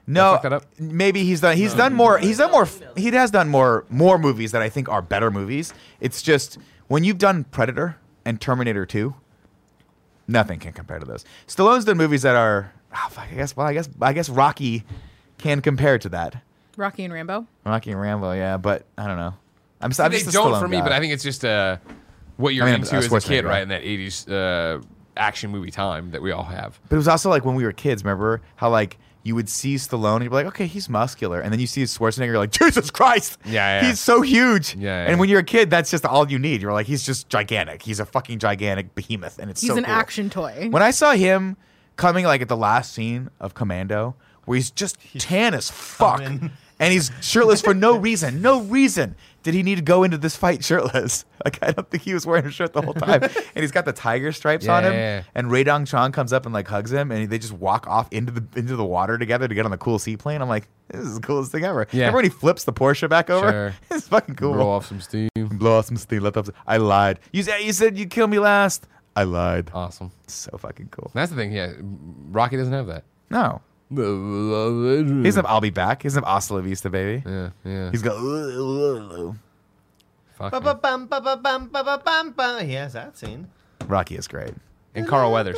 No, fuck that up? maybe he's done. He's done more. He's done more. He has done more more movies that I think are better movies. It's just when you've done Predator and Terminator two, nothing can compare to those. Stallone's done movies that are. Oh, fuck, I guess. Well, I guess. I guess Rocky can compare to that. Rocky and Rambo. Rocky and Rambo, yeah, but I don't know. I'm, See, I'm they just a don't Stallone for me, guy. but I think it's just uh, what you're I mean, into uh, as a Schwarzenegger, kid, right? right? In that eighties uh, action movie time that we all have. But it was also like when we were kids. Remember how like you would see Stallone and you'd be like, okay, he's muscular, and then you see Schwarzenegger, you're like, Jesus Christ, Yeah, yeah. he's so huge. Yeah, yeah. And when you're a kid, that's just all you need. You're like, he's just gigantic. He's a fucking gigantic behemoth, and it's He's so an cool. action toy. When I saw him coming like at the last scene of Commando, where he's just tan as fuck, coming. and he's shirtless for no reason. No reason did he need to go into this fight shirtless. Like I don't think he was wearing a shirt the whole time. And he's got the tiger stripes on him. Yeah. And Ray Dong Chong comes up and like hugs him, and they just walk off into the into the water together to get on the cool seaplane. I'm like, this is the coolest thing ever. Yeah. Remember when he flips the Porsche back over? Sure. It's fucking cool. Blow off some steam. Blow off some steam. Let off some- I lied. You said you said you'd kill me last. I lied. Awesome. So fucking cool. That's the thing. Yeah, Rocky doesn't have that. No. He doesn't have I'll be back. He doesn't have Hasta La Vista, baby. Yeah, yeah. He's got. "Ugh." Fuck me. Ba-ba-bum, ba-ba-bum, ba-ba-bum, ba. He has that scene. Rocky is great. And Carl Weathers.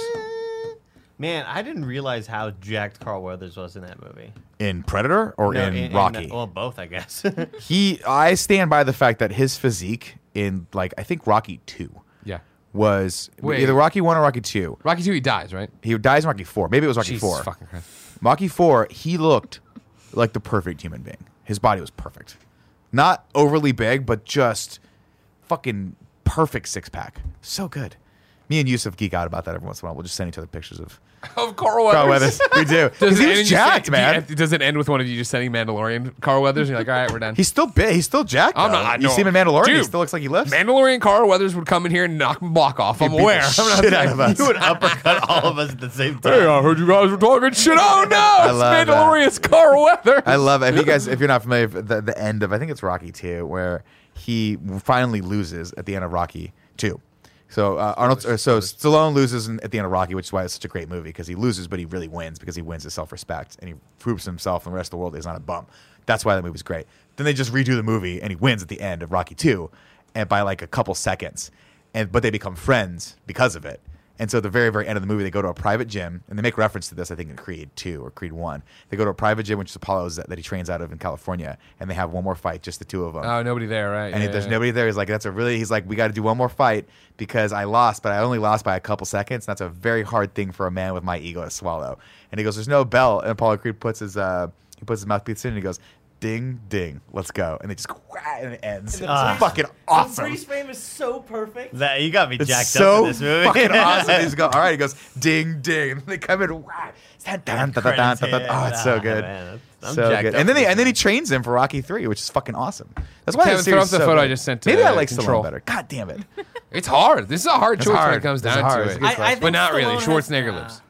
Man, I didn't realize how jacked Carl Weathers was in that movie. In Predator or No, in, Rocky? well, both, I guess. he, I stand by the fact that his physique in like I think Rocky two Yeah. was Wait. either Rocky one or Rocky two. Rocky two, he dies, right? He dies in Rocky four. Maybe it was Rocky Jesus four. fucking Christ. Rocky four, he looked like the perfect human being. His body was perfect. Not overly big, but just fucking perfect six pack. So good. Me and Yusuf geek out about that every once in a while. We'll just send each other pictures of Of Carl Weathers. Carl Weathers. We do. Does Because it he end was you jacked, say- man. do you- Does it end with one of you just sending Mandalorian Carl Weathers? And you're like, all right, we're done. He's still big. He's still jacked. I'm though. not. I You know. see him in Mandalorian. He Dude, still looks like he lifts. Mandalorian Carl Weathers would come in here and knock my block off. I'm He'd beat the aware. I'm not shit out of us. He would uppercut all of us at the same time. Hey, I heard you guys were talking shit. Oh no, it's love that. Mandalorian's Carl Weathers. I love it. If you guys, if you're not familiar, with the, the end of I think it's Rocky two, where he finally loses at the end of Rocky two. So uh, Arnold, or so Stallone loses in, at the end of Rocky, which is why it's such a great movie because he loses, but he really wins because he wins his self-respect and he proves himself, and the rest of the world that he's not a bum. That's why that movie's great. Then they just redo the movie, and he wins at the end of Rocky two, and by like a couple seconds, and but they become friends because of it. And so at the very, very end of the movie, they go to a private gym, and they make reference to this, I think, in Creed two or Creed one. They go to a private gym, which is Apollo's that, that he trains out of in California, and they have one more fight, just the two of them. Oh, nobody there, right? And yeah, if there's yeah. nobody there, he's like, that's a really, he's like, we got to do one more fight because I lost, but I only lost by a couple seconds. And that's a very hard thing for a man with my ego to swallow. And he goes, there's no bell. And Apollo Creed puts his, uh, he puts his mouthpiece in and he goes, ding, ding, let's go. And they just, wah, and it ends. It's Ah. fucking The awesome. freeze frame is so perfect. That you got me It's jacked so up in this movie. fucking awesome. He's go, all right, he goes, ding, ding. And they come in, wah, dun, dun, dun, dun, dun, dun, dun. Oh, it's so Ah, good. man, I'm So jacked good. up And then for they this and then he movie. trains him for Rocky three, which is fucking awesome. That's why Kevin, the throw series up the is so photo I good. just sent to, Maybe I uh, like Control. Stallone better. God damn it. It's hard. This is a hard It's choice when hard. it comes It's down hard. to It's a it. good I, I question. think But not really. Stallone has- Schwarzenegger uh, lives.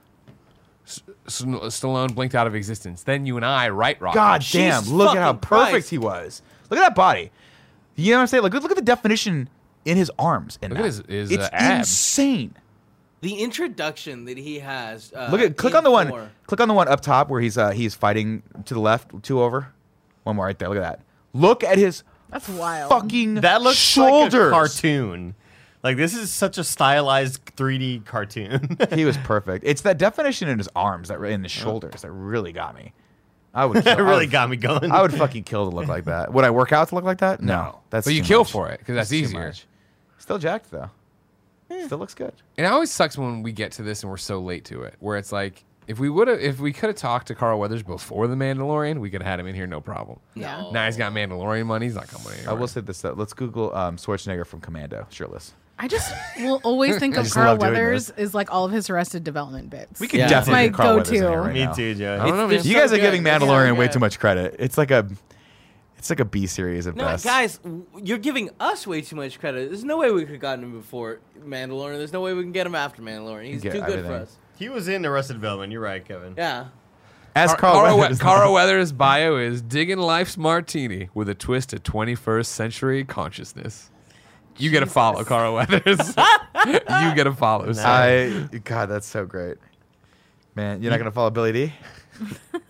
S- Stallone blinked out of existence. Then you and I write Rocky. God damn, Jesus look at how fucking perfect Christ. he was. Look at that body. You know what I'm saying? Like, look, look at the definition in his arms. In Look at that. his- his, it's uh, abs. insane. The introduction that he has. Uh, Look at click in on the one. four. Click on the one up top where he's uh, he's fighting to the left, two over. One more right there. Look at that. Look at his That's wild. fucking That looks shoulders. like a cartoon. Like this is such a stylized three D cartoon. He was perfect. It's that definition in his arms that in his shoulders that really got me. I would. it Kill, I really would- got me going. I would fucking kill to look like that. Would I work out to look like that? No, that's. But you too kill much. for it because that's Too easier. much. Still jacked though. Still looks good. It always sucks when we get to this and we're so late to it. Where it's like, if we would have, if we could have talked to Carl Weathers before the Mandalorian, we could have had him in here no problem. Yeah. Now he's got Mandalorian money. He's not coming in here. I will say this though. Let's Google um, Schwarzenegger from Commando shirtless. I just will always think I of just Carl love doing Weathers this. is like all of his Arrested Development bits. We could Yeah. definitely My get Carl Weathers in go-to. here right Me now. too, Joey. I don't know, man. It's You so guys are good. giving It's so Mandalorian way good. too much credit. It's like a, it's like a B series at No, best. guys, w- you're giving us way too much credit. There's no way we could have gotten him before Mandalorian. There's no way we can get him after Mandalorian. He's Get too good everything. for us. He was in Arrested Development. You're right, Kevin. Yeah. As Car- Carl, Carl, Weathers. We- Carl Weathers' bio is digging life's martini with a twist of twenty-first century consciousness. You get to follow Carl Weathers. You get to follow. son. I God, that's so great. Man, you're not gonna follow Billy D?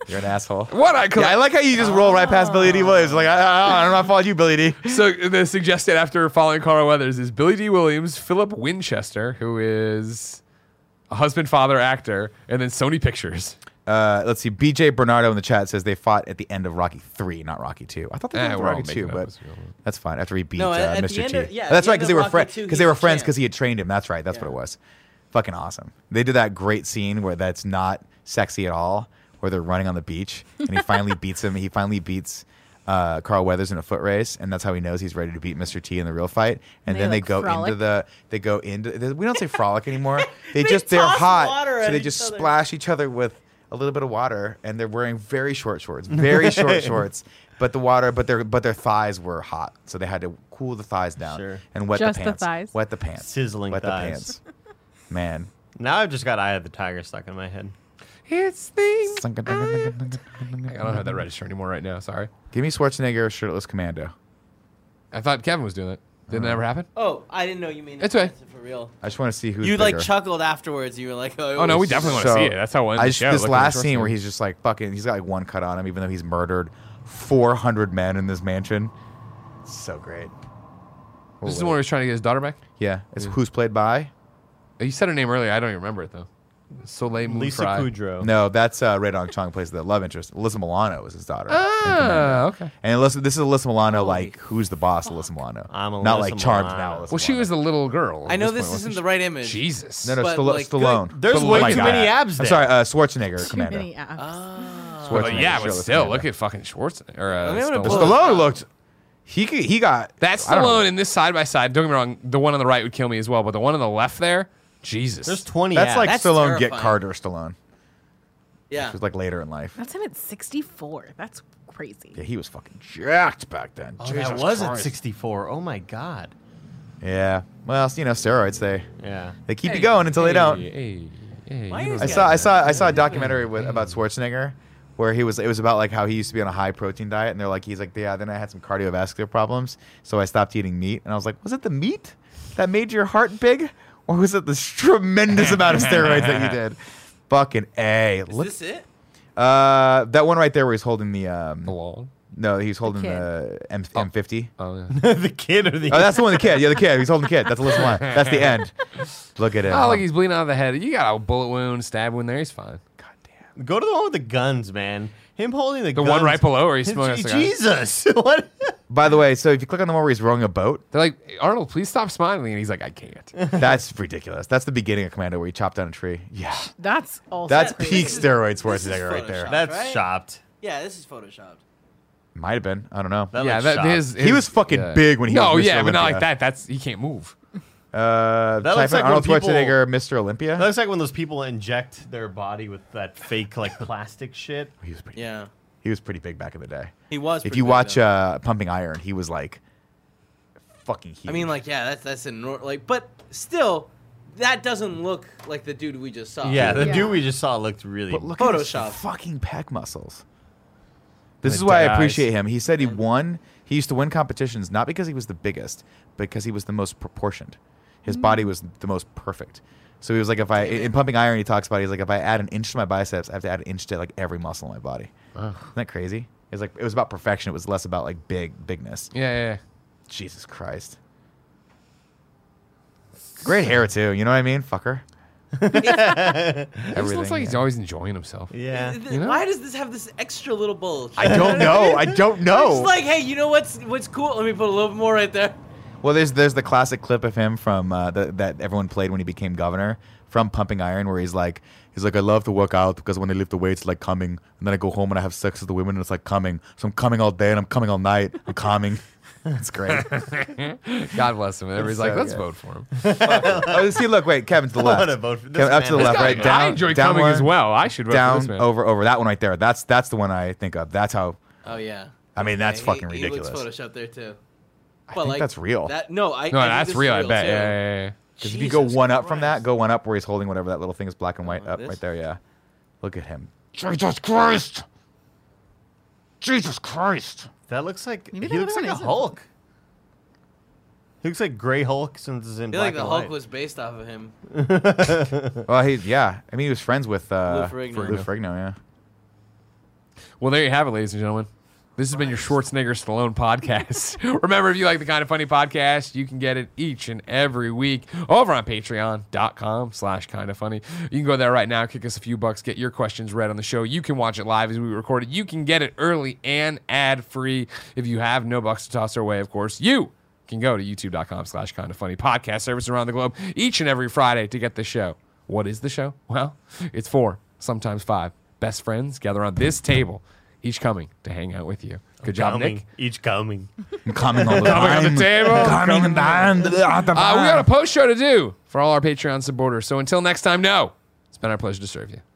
You're an asshole. What I Yeah, I like how you just roll right past Billy D. Williams. Like, I, I, I'm not following you, Billy D. So the suggested after following Carl Weathers is Billy D. Williams, Philip Winchester, who is a husband, father, actor, and then Sony Pictures. Uh, let's see. B J Bernardo in the chat says they fought at the end of Rocky three, not Rocky two. I thought they Eh, were at we're all Rocky making two, up but as we go. that's fine. After he beat No, uh, at- at the Mister end T. of- yeah, Oh, that's at right, the because end they of were friends. Rocky two, Because he they were was friends champ. because he had trained him. That's right. That's what Yeah. it was. Fucking awesome. They did that great scene where that's not sexy at all, where they're running on the beach, and he finally beats him. He finally beats uh, Carl Weathers in a foot race, and that's how he knows he's ready to beat Mister T in the real fight. And They, then they like, go frolic? into the. They go into. We don't say frolic anymore. They, They just they're toss hot, water so at they each just other. splash each other with a little bit of water, and they're wearing very short shorts, very short shorts. But the water, but their but their thighs were hot, so they had to cool the thighs down Sure. and wet Just the the pants. thighs? Wet the pants. Sizzling wet thighs. the pants. Man. Now I've just got Eye of the Tiger stuck in my head. It's the. Give I don't have that register anymore right now. Sorry. me Schwarzenegger shirtless commando. I thought Kevin was doing it. Didn't it ever happen? Oh, I didn't know you mean It's okay. it for real. I just want to see who's You like bigger. chuckled afterwards. You were like, "Oh, it Oh no, we was- definitely want to So, see it. That's how we'll end I the just, show. this looking last at scene where Schwarzenegger. he's just like fucking, he's got like one cut on him, even though he's murdered four hundred men in this mansion. It's so great. This is the one where he's trying to get his daughter back. Yeah, it's who's played by? You said her name earlier. I don't even remember it though. Soleil Moon Lisa Frye. Kudrow. No, that's uh, Ray Dong Chong plays the love interest. Alyssa Milano is his daughter. Ah, okay. And Alyssa, this is Alyssa Milano, like who's the boss? Alyssa Milano, I'm not Alyssa like Charmed Milano. now. Alyssa Well, she Milano. was the little girl. I at know this this point, isn't wasn't the she? right image. Jesus. no, no, but, Stall- like, Stallone. There's Stallone. way Oh my too God. many abs I'm there. sorry, uh, Schwarzenegger, Too Commando. many abs. Ah. But Schwarzenegger, yeah, but shirtless still, Commando. look at fucking Schwarzenegger. Or, uh, I'm gonna Stallone. pull Stallone looked. He could- he got. That's I don't know. Stallone in this side by side. Don't get me wrong. The one on the right would kill me as well, but the one on the left there, Jesus. There's twenty That's abs. like That's Stallone get terrifying. Carter Stallone. Yeah. It was like later in life. That's him at sixty-four. That's crazy. Yeah, he was fucking jacked back then. Oh, Jesus that was at Christ. sixty-four. Oh my god. Yeah. Well, you know, steroids they Yeah. they keep you going until they don't. Hey, hey, Why you is know- I saw I saw I saw a documentary with, about Schwarzenegger where he was it was about like how he used to be on a high protein diet and they're like he's like yeah then I had some cardiovascular problems so I stopped eating meat and I was like was it the meat that made your heart big or was it this tremendous amount of steroids that you did? Fucking A. Is Look, this it? uh, that one right there where he's holding the um Belong. no he's holding kid. the M M fifty. Oh, yeah. The kid or the Oh, that's the one, the kid. Yeah, the kid. He's holding the kid. That's Alyssa Milano. That's the end. Look at him. Oh, like he's bleeding out of the head. You got a bullet wound, stab wound there. He's fine. God damn. Go to the one with the guns, man. Him holding the The guns. one right below where he's smoking a cigar. Jesus. What? By the way, so if you click on the one where he's rowing a boat, They're like, Arnold, please stop smiling. And he's like, I can't. that's ridiculous. That's the beginning of Commando where he chopped down a tree. Yeah. That's also That's crazy. peak steroid This is Schwarzenegger right there. Photoshop. That's Right? shopped. Yeah, this is photoshopped. Might have been. I don't know. That yeah, looks that shocked. his, He was fucking big when he no, was Mister yeah, but not Olympia. like that. That's he can't move. Uh, That type looks in like Arnold when people- Schwarzenegger, Mister Olympia. That looks like when those people inject their body with that fake like plastic shit. He was pretty. Yeah, He was pretty big back in the day. he was. If pretty you big, watch though. uh, Pumping Iron, he was like fucking huge. I mean, like, yeah, that's that's a nor- like, but still, that doesn't look like the dude we just saw. Yeah, the Yeah. dude we just saw looked really. but look at his Photoshop. fucking pec muscles. This The is why I dead eyes. appreciate him. He said he won. He used to win competitions not because he was the biggest, but because he was the most proportioned. His body was the most perfect. So he was like, if I in Pumping Iron, he talks about he's like, if I add an inch to my biceps, I have to add an inch to like every muscle in my body. Isn't that crazy? It's like it was about perfection. It was less about like big bigness. Yeah, yeah, yeah. Jesus Christ. Great hair too. You know what I mean, fucker. He just Everything. looks like he's yeah. always enjoying himself. Yeah. Th- You know? Why does this have this extra little bulge? I don't know. I don't know. It's like, hey, you know what's what's cool? Let me put a little bit more right there. Well, there's there's the classic clip of him from uh, the, that everyone played when he became governor from Pumping Iron, where he's like he's like I love to work out because when I lift the weights, it's like coming, and then I go home and I have sex with the women, and it's like coming. So I'm coming all day and I'm coming all night. I'm calming. It's great. God bless him. And everybody's like, so let's good. vote for him. Oh, see, look, wait, Kevin to the I left. wanna vote for this Kevin, up to the man. left, This right guy- down. I enjoy down coming one, as well. I should vote for this Down man. over over that one right there. That's that's the one I think of. That's how. Oh yeah. I mean, that's Yeah, fucking he, ridiculous. He looks photoshopped there too. I think that's real. That no, I. No, I think that's this is real. I bet. too. Yeah, yeah, yeah. Because if you go Jesus one up from that, Christ. go one up where he's holding whatever that little thing is, black and white, Like up this? right there. Yeah. Look at him. Jesus Christ. Jesus Christ. That looks like Maybe he that looks other like a one isn't. Hulk. He looks like Gray Hulk since it's in I feel black like the and Hulk white. was based off of him. Well, he yeah. I mean, he was friends with uh, Lou Ferrigno. Lou Ferrigno, yeah. Well, there you have it, ladies and gentlemen. This has been your Schwarzenegger Stallone podcast. Remember, if you like the Kind of Funny podcast, you can get it each and every week over on patreon.com slash kind of funny. You can go there right now, kick us a few bucks, get your questions read on the show. You can watch it live as we record it. You can get it early and ad-free. If you have no bucks to toss our way, of course, you can go to youtube.com slash kind of funny podcast service around the globe each and every Friday to get the show. What is the show? Well, it's four, sometimes five best friends gather on this table, each coming to hang out with you. Good job, coming. Nick. Each coming. Coming all the Coming on time. the table. Coming down. Uh, we got a post show to do for all our Patreon supporters. So until next time, no, it's been our pleasure to serve you.